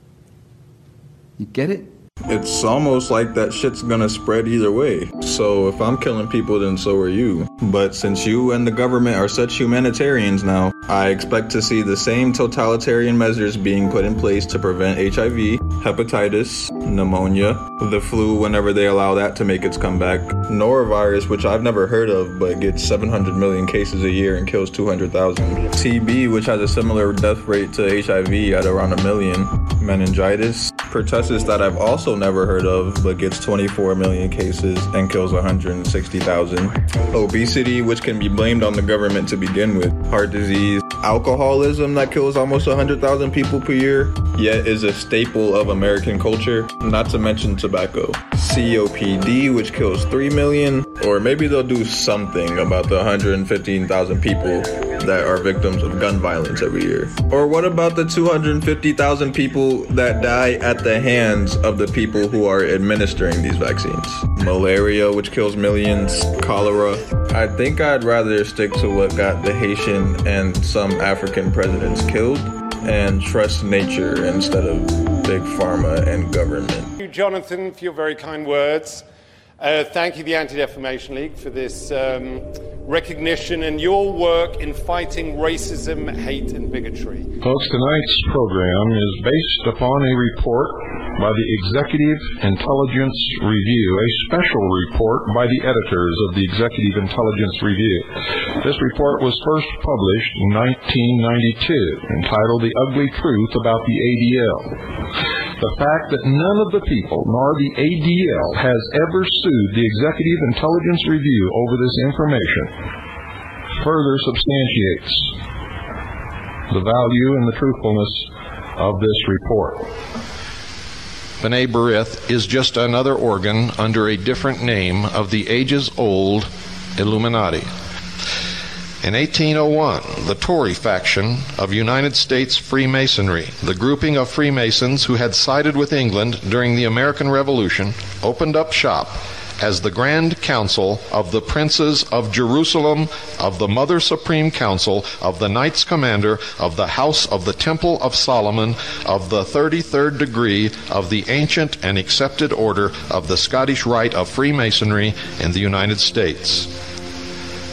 You get it? It's almost like that shit's gonna spread either way. So if I'm killing people, then so are you. But since you and the government are such humanitarians now, I expect to see the same totalitarian measures being put in place to prevent H I V, hepatitis, pneumonia, the flu whenever they allow that to make its comeback, norovirus, which I've never heard of but gets seven hundred million cases a year and kills two hundred thousand, T B, which has a similar death rate to H I V at around a million, meningitis, pertussis that I've also never heard of but gets twenty-four million cases and kills one hundred sixty thousand, obesity, which can be blamed on the government to begin with, heart disease, alcoholism that kills almost one hundred thousand people per year, yet is a staple of American culture, not to mention tobacco, C O P D, which kills three million, or maybe they'll do something about the one hundred fifteen thousand people that are victims of gun violence every year. Or what about the two hundred fifty thousand people that die at the hands of the people who are administering these vaccines? Malaria, which kills millions, cholera. I think I'd rather stick to what got the Haitian and some African presidents killed and trust nature instead of big pharma and government. Thank you, Jonathan, for your very kind words. Uh, thank you, the Anti-Defamation League, for this um, recognition and your work in fighting racism, hate, and bigotry. Folks, tonight's program is based upon a report by the Executive Intelligence Review, a special report by the editors of the Executive Intelligence Review. This report was first published in nineteen ninety-two, entitled The Ugly Truth About the A D L. The fact that none of the people, nor the A D L, has ever sued the Executive Intelligence Review over this information further substantiates the value and the truthfulness of this report. B'nai B'rith is just another organ under a different name of the ages-old Illuminati. In eighteen oh one, the Tory faction of United States Freemasonry, the grouping of Freemasons who had sided with England during the American Revolution, opened up shop as the Grand Council of the Princes of Jerusalem, of the Mother Supreme Council, of the Knights Commander, of the House of the Temple of Solomon, of the thirty-third degree of the ancient and accepted order of the Scottish Rite of Freemasonry in the United States.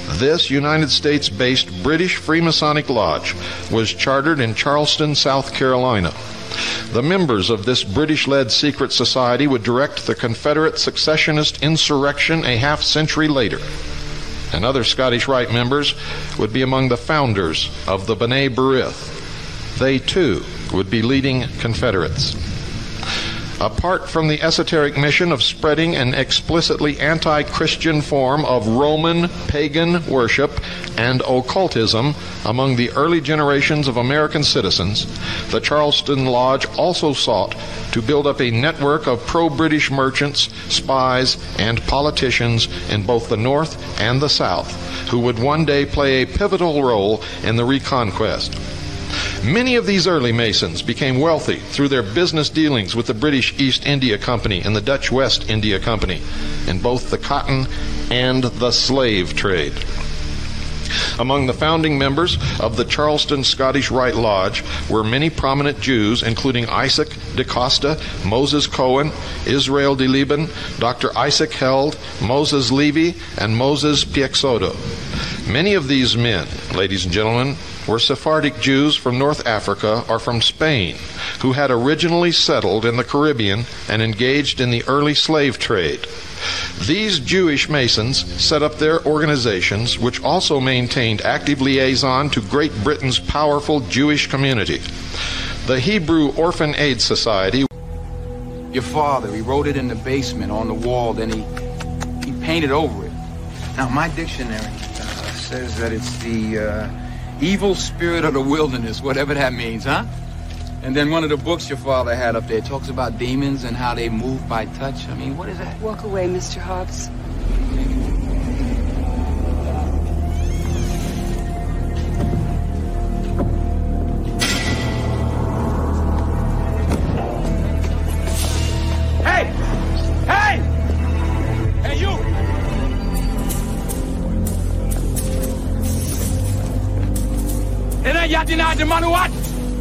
This United States-based British Freemasonic Lodge was chartered in Charleston, South Carolina. The members of this British-led secret society would direct the Confederate secessionist insurrection a half century later. And other Scottish Rite members would be among the founders of the B'nai B'rith. They, too, would be leading Confederates. Apart from the esoteric mission of spreading an explicitly anti-Christian form of Roman pagan worship and occultism among the early generations of American citizens, the Charleston Lodge also sought to build up a network of pro-British merchants, spies, and politicians in both the North and the South, who would one day play a pivotal role in the reconquest. Many of these early Masons became wealthy through their business dealings with the British East India Company and the Dutch West India Company in both the cotton and the slave trade. Among the founding members of the Charleston Scottish Rite Lodge were many prominent Jews, including Isaac de Costa, Moses Cohen, Israel de Liban, Doctor Isaac Held, Moses Levy, and Moses Piexoto. Many of these men, ladies and gentlemen, were Sephardic Jews from North Africa or from Spain, who had originally settled in the Caribbean and engaged in the early slave trade. These Jewish Masons set up their organizations, which also maintained active liaison to Great Britain's powerful Jewish community. The Hebrew Orphan Aid Society. Your father, he wrote it in the basement on the wall, then he, he painted over it. Now, my dictionary uh, says that it's the uh, evil spirit of the wilderness, whatever that means, huh? And then one of the books your father had up there talks about demons and how they move by touch. I mean, what is that? Walk away, Mister Hobbs. Hey! Hey! Hey, you! Ina yatina de manuat!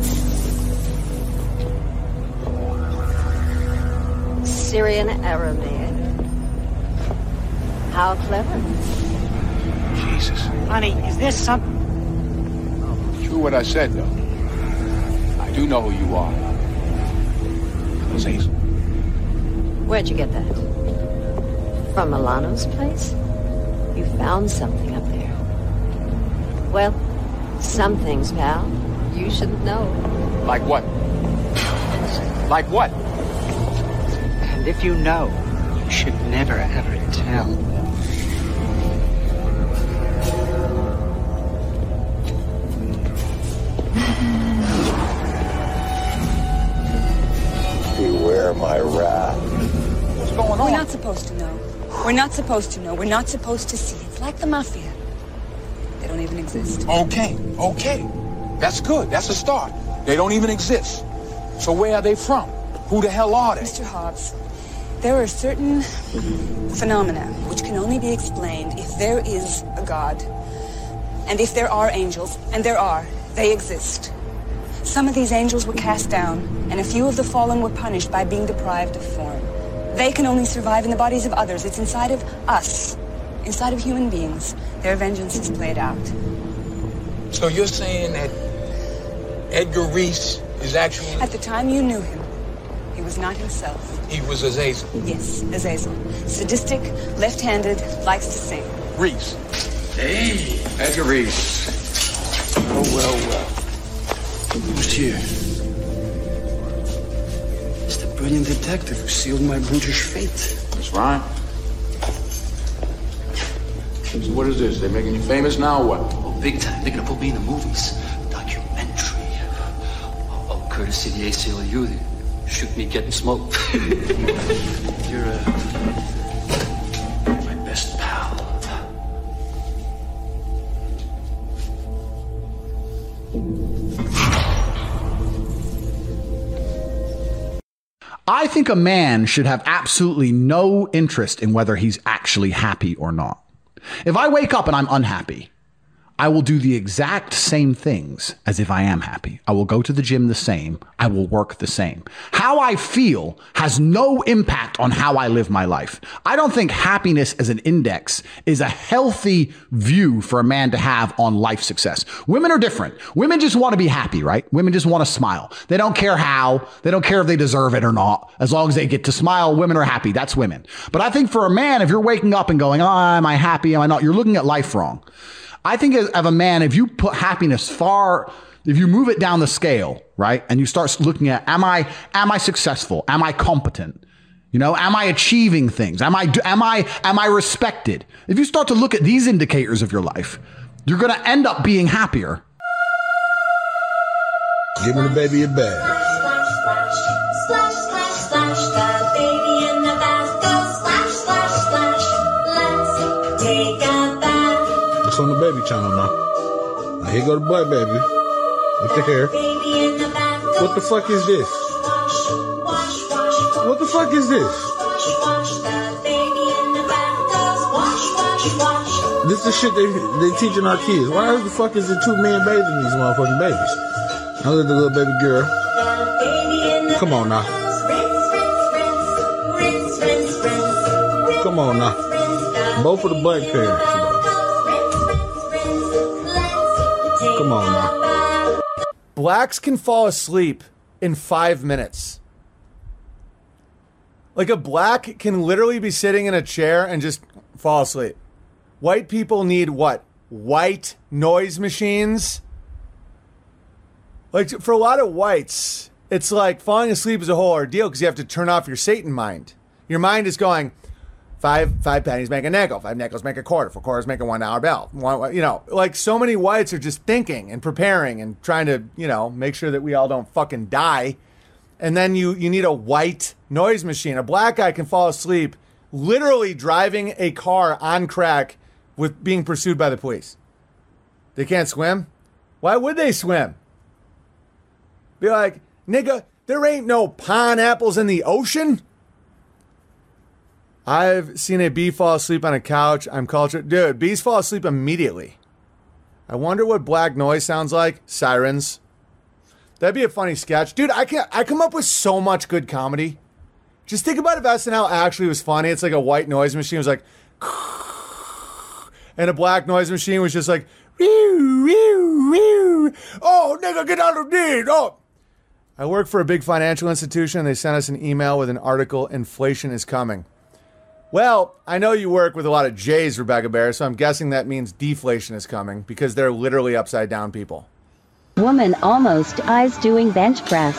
Syrian Aramaic. How clever. Jesus. Honey, is this something? True what I said, though. I do know who you are. It was Hazel. Where'd you get that? From Milano's place? You found something up there. Well, some things, pal, you shouldn't know. Like what? Like what? And if you know, you should never, ever tell. Beware my wrath. What's going on? We're not supposed to know. We're not supposed to know. We're not supposed to see. It's like the mafia. They don't even exist. Okay, okay. That's good. That's a start. They don't even exist. So where are they from? Who the hell are they? Mister Hobbs, there are certain phenomena which can only be explained if there is a God. And if there are angels, and there are, they exist. Some of these angels were cast down, and a few of the fallen were punished by being deprived of form. They can only survive in the bodies of others. It's inside of us, inside of human beings. Their vengeance is played out. So you're saying that Edgar Reese is actually... At the time you knew him, he was not himself. He was Azazel. Yes, Azazel. Sadistic, left-handed, likes to sing. Reese. Hey, Edgar Reese. Oh, well, well. Who's here? It's the brilliant detective who sealed my brutish fate. That's right. So what is this? They're making you famous now or what? Oh, big time. They're gonna put me in the movies. Documentary. Oh, oh courtesy of the A C L U. They shoot me getting smoked. You're, uh, my best pal. I think a man should have absolutely no interest in whether he's actually happy or not. If I wake up and I'm unhappy, I will do the exact same things as if I am happy. I will go to the gym the same. I will work the same. How I feel has no impact on how I live my life. I don't think happiness as an index is a healthy view for a man to have on life success. Women are different. Women just want to be happy, right? Women just want to smile. They don't care how. They don't care if they deserve it or not. As long as they get to smile, women are happy. That's women. But I think for a man, if you're waking up and going, oh, am I happy? Am I not? You're looking at life wrong. I think as of a man, if you put happiness far, if you move it down the scale, right, and you start looking at, am I, am I successful? Am I competent? You know, am I achieving things? Am I, am I, am I respected? If you start to look at these indicators of your life, you're going to end up being happier. Giving the baby a bag. On the baby channel now. Now here go the boy baby with the hair. What the fuck is this? What the fuck is this? This is shit they they teaching our kids. Why the fuck is there two men bathing these motherfucking babies? Now look at the little baby girl. Come on now. Come on now. Both of the black parents. Come on now. Blacks can fall asleep in five minutes. Like a black can literally be sitting in a chair and just fall asleep. White people need what? White noise machines? Like for a lot of whites, it's like falling asleep is a whole ordeal because you have to turn off your Satan mind. Your mind is going, Five five pennies make a nickel. Five nickels make a quarter. Four quarters make a one dollar bill. One, you know, like so many whites are just thinking and preparing and trying to, you know, make sure that we all don't fucking die. And then you you need a white noise machine. A black guy can fall asleep literally driving a car on crack with being pursued by the police. They can't swim? Why would they swim? Be like, nigga, there ain't no pineapples in the ocean. I've seen a bee fall asleep on a couch. I'm cultured. Dude, bees fall asleep immediately. I wonder what black noise sounds like. Sirens. That'd be a funny sketch. Dude, I can I come up with so much good comedy. Just think about if S N L actually was funny. It's like a white noise machine was like, and a black noise machine was just like, whew, whew, whew. Oh, nigga, get out of there. Oh. I work for a big financial institution. They sent us an email with an article, inflation is coming. Well, I know you work with a lot of J's, Rebecca Bear, so I'm guessing that means deflation is coming because they're literally upside down people. Woman almost dies doing bench press.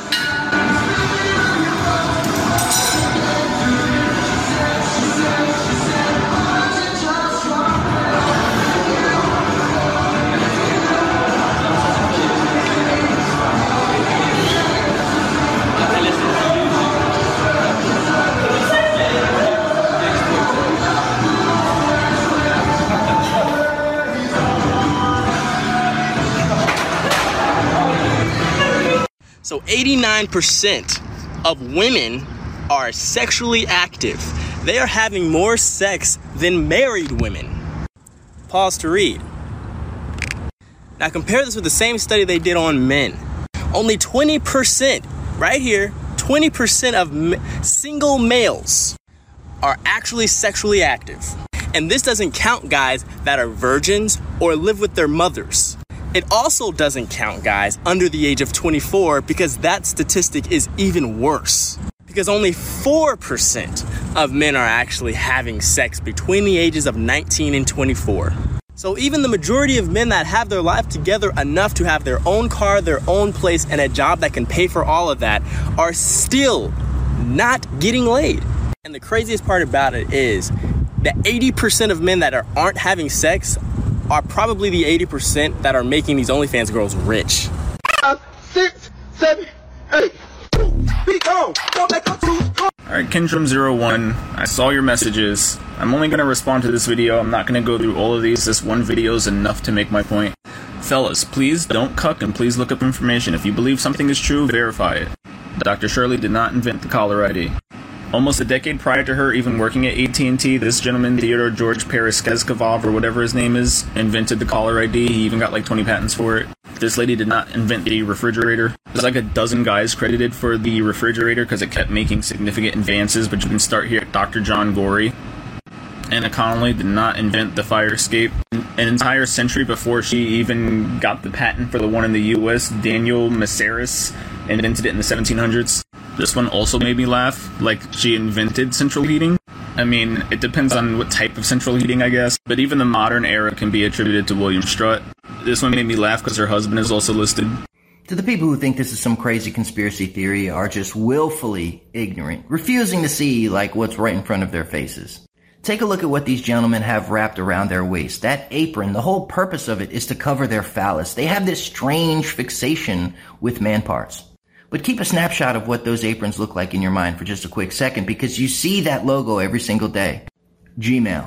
So eighty-nine percent of women are sexually active. They are having more sex than married women. Pause to read. Now compare this with the same study they did on men. Only twenty percent, right here, twenty percent of m- single males are actually sexually active. And this doesn't count guys that are virgins or live with their mothers. It also doesn't count guys under the age of twenty-four because that statistic is even worse. Because only four percent of men are actually having sex between the ages of nineteen and twenty-four. So even the majority of men that have their life together enough to have their own car, their own place, and a job that can pay for all of that are still not getting laid. And the craziest part about it is that eighty percent of men that are, aren't having sex are probably the eighty percent that are making these OnlyFans girls rich. Uh, six, seven, eight. Go, go back up to. Alright, Kindrum zero one, I saw your messages. I'm only going to respond to this video. I'm not going to go through all of these. This one video is enough to make my point. Fellas, please don't cuck and please look up information. If you believe something is true, verify it. Doctor Shirley did not invent the caller I D. Almost a decade prior to her even working at A T and T, this gentleman, Theodore George Paraskevkov, or whatever his name is, invented the caller I D. He even got like twenty patents for it. This lady did not invent the refrigerator. There's like a dozen guys credited for the refrigerator because it kept making significant advances, but you can start here at Doctor John Gorey. Anna Connolly did not invent the fire escape. An entire century before she even got the patent for the one in the U S, Daniel Maceras invented it in the seventeen hundreds. This one also made me laugh, like she invented central heating. I mean, it depends on what type of central heating, I guess, but even the modern era can be attributed to William Strutt. This one made me laugh because her husband is also listed. To the people who think this is some crazy conspiracy theory are just willfully ignorant, refusing to see like what's right in front of their faces. Take a look at what these gentlemen have wrapped around their waist. That apron, the whole purpose of it is to cover their phallus. They have this strange fixation with man parts. But keep a snapshot of what those aprons look like in your mind for just a quick second, because you see that logo every single day. Gmail.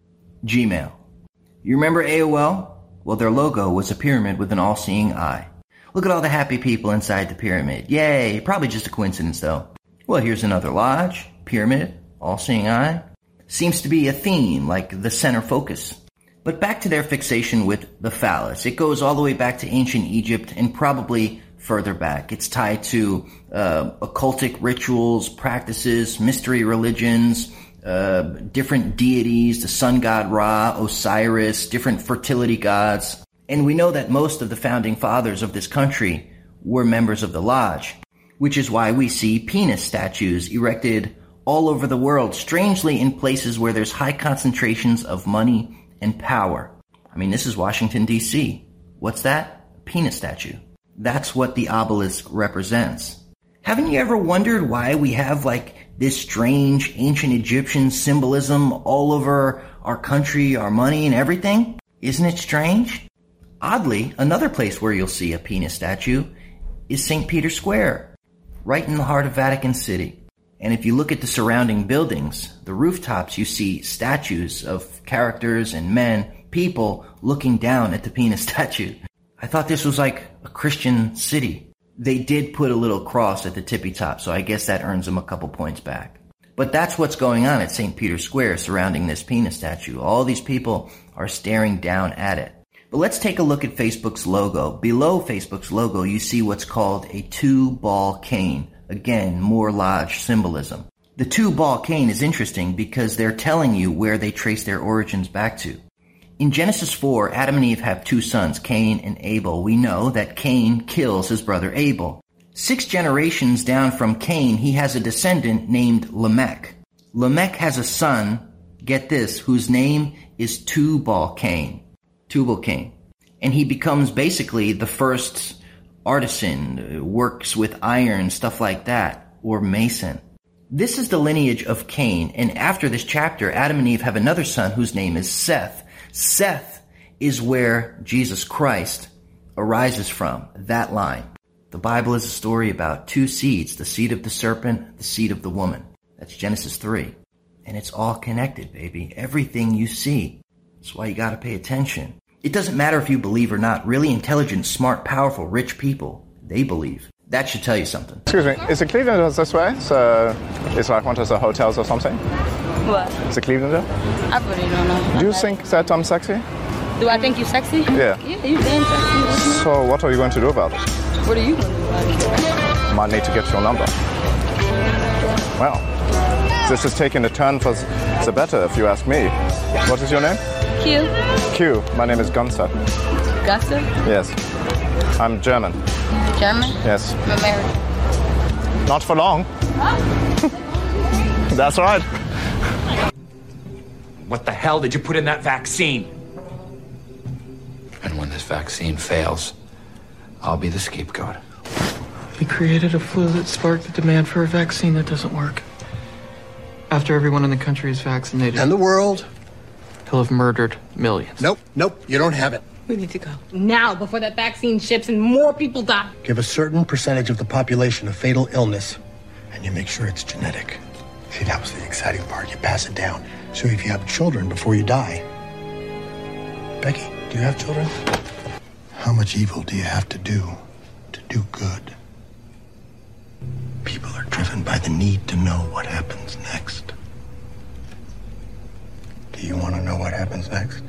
Gmail. You remember A O L? Well, their logo was a pyramid with an all-seeing eye. Look at all the happy people inside the pyramid. Yay! Probably just a coincidence, though. Well, here's another lodge. Pyramid. All-seeing eye. Seems to be a theme, like the center focus. But back to their fixation with the phallus. It goes all the way back to ancient Egypt and probably further back. It's tied to uh, occultic rituals, practices, mystery religions, uh, different deities, the sun god Ra, Osiris, different fertility gods. And we know that most of the founding fathers of this country were members of the lodge, which is why we see penis statues erected all over the world, strangely in places where there's high concentrations of money and power. I mean, this is Washington, D C What's that? A penis statue. That's what the obelisk represents. Haven't you ever wondered why we have like this strange ancient Egyptian symbolism all over our country, our money, and everything? Isn't it strange? Oddly, another place where you'll see a penis statue is Saint Peter's Square, right in the heart of Vatican City. And if you look at the surrounding buildings, the rooftops, you see statues of characters and men, people looking down at the penis statue. I thought this was like a Christian city. They did put a little cross at the tippy top, so I guess that earns them a couple points back. But that's what's going on at Saint Peter's Square surrounding this penis statue. All these people are staring down at it. But let's take a look at Facebook's logo. Below Facebook's logo, you see what's called a two-ball cane. Again, more lodge symbolism. The two-ball cane is interesting because they're telling you where they trace their origins back to. In Genesis four, Adam and Eve have two sons, Cain and Abel. We know that Cain kills his brother Abel. Six generations down from Cain, he has a descendant named Lamech. Lamech has a son, get this, whose name is Tubal Cain. Tubal Cain. And he becomes basically the first artisan, works with iron, stuff like that, or mason. This is the lineage of Cain, and after this chapter, Adam and Eve have another son whose name is Seth. Seth is where Jesus Christ arises from, that line. The Bible is a story about two seeds, the seed of the serpent, the seed of the woman. That's Genesis three. And it's all connected, baby. Everything you see. That's why you gotta pay attention. It doesn't matter if you believe or not. Really intelligent, smart, powerful, rich people, they believe. That should tell you something. Excuse me, is it Cleveland this way? So it's like one of the hotels or something? What? Is it Cleveland there? I really don't know. Do you think that I'm sexy? Do I think you sexy? Yeah. Yeah, you damn sexy. So what are you going to do about it? What are you going to do about it? Might need to get your number. Well, this is taking a turn for the better, if you ask me. What is your name? Q. Q. My name is Gunther. Gunther? Yes. I'm German. German? Yes. I'm American. Not for long. Huh? That's right. What the hell did you put in that vaccine? And when this vaccine fails, I'll be the scapegoat. We created a flu that sparked the demand for a vaccine that doesn't work. After everyone in the country is vaccinated. And the world? He'll have murdered millions. Nope, nope, you don't have it. We need to go. Now, before that vaccine ships and more people die. Give a certain percentage of the population a fatal illness, and you make sure it's genetic. See, that was the exciting part. You pass it down. So if you have children before you die. Becky, do you have children? How much evil do you have to do to do good? Be people are driven by the need to know what happens next. Do you want to know what happens next?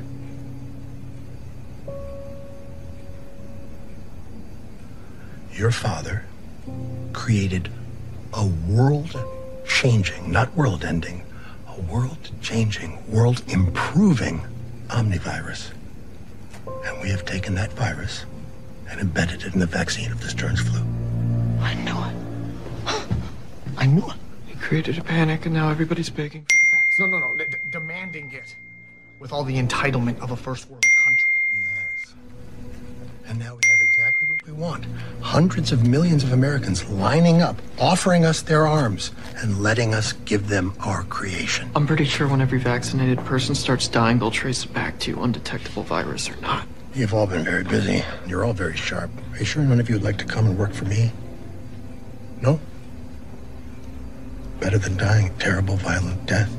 Your father created a world-changing, not world-ending, a world-changing, world-improving omnivirus. And we have taken that virus and embedded it in the vaccine of this Stearns flu. I knew it. I knew it. He created a panic, and now everybody's begging for facts. No, no, no. D- demanding it with all the entitlement of a first world country. Yes. And now we have exactly what we want. Hundreds of millions of Americans lining up, offering us their arms, and letting us give them our creation. I'm pretty sure when every vaccinated person starts dying, they'll trace it back to undetectable virus or not. You've all been very busy. You're all very sharp. Are you sure none of you would like to come and work for me? No? Better than dying a terrible, violent death?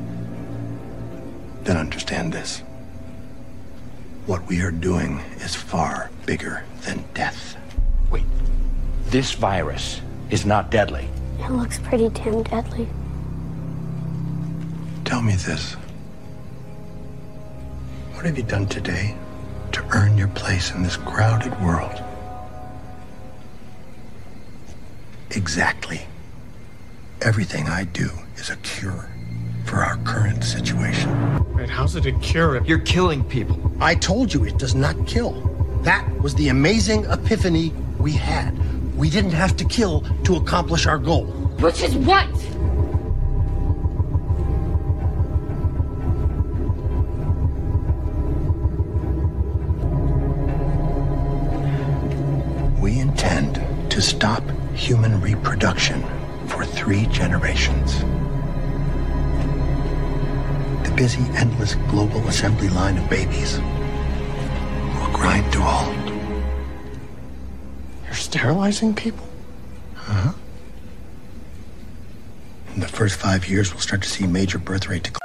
Then understand this. What we are doing is far bigger than death. Wait, this virus is not deadly. It looks pretty damn deadly. Tell me this. What have you done today to earn your place in this crowded world? Exactly. Everything I do is a cure for our current situation. Wait, how's it a cure? You're killing people. I told you it does not kill. That was the amazing epiphany we had. We didn't have to kill to accomplish our goal. Which is what? We intend to stop human reproduction for three generations. The busy, endless global assembly line of babies will grind to a halt. You're sterilizing people? Huh? In the first five years, we'll start to see major birth rate decline.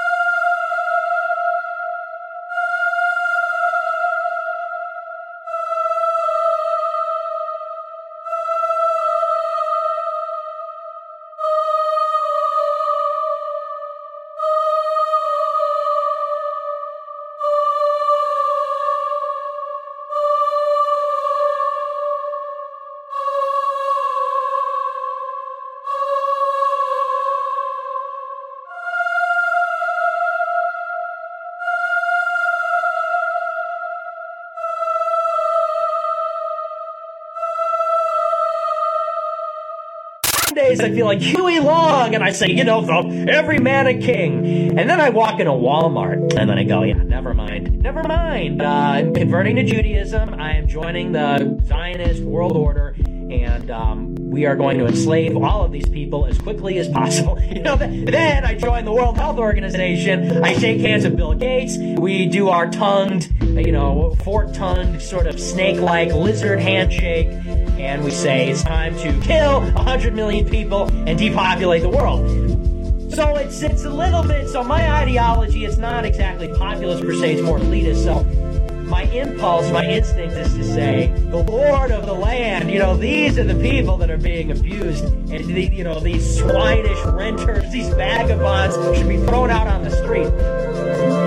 Days I feel like Huey Long, and I say, you know, the, every man a king. And then I walk into Walmart, and then I go, yeah, never mind. Never mind. Uh, I'm converting to Judaism. I am joining the Zionist world order, and um, we are going to enslave all of these people as quickly as possible. You know, then I join the World Health Organization. I shake hands with Bill Gates. We do our tongued, you know, fork-tongued, sort of snake-like lizard handshake. And we say it's time to kill one hundred million people and depopulate the world. So it's it's a little bit, so my ideology is not exactly populist per se, it's more elitist. So my impulse, my instinct is to say, the lord of the land, you know, these are the people that are being abused. And, the, you know, these swinish renters, these vagabonds should be thrown out on the street.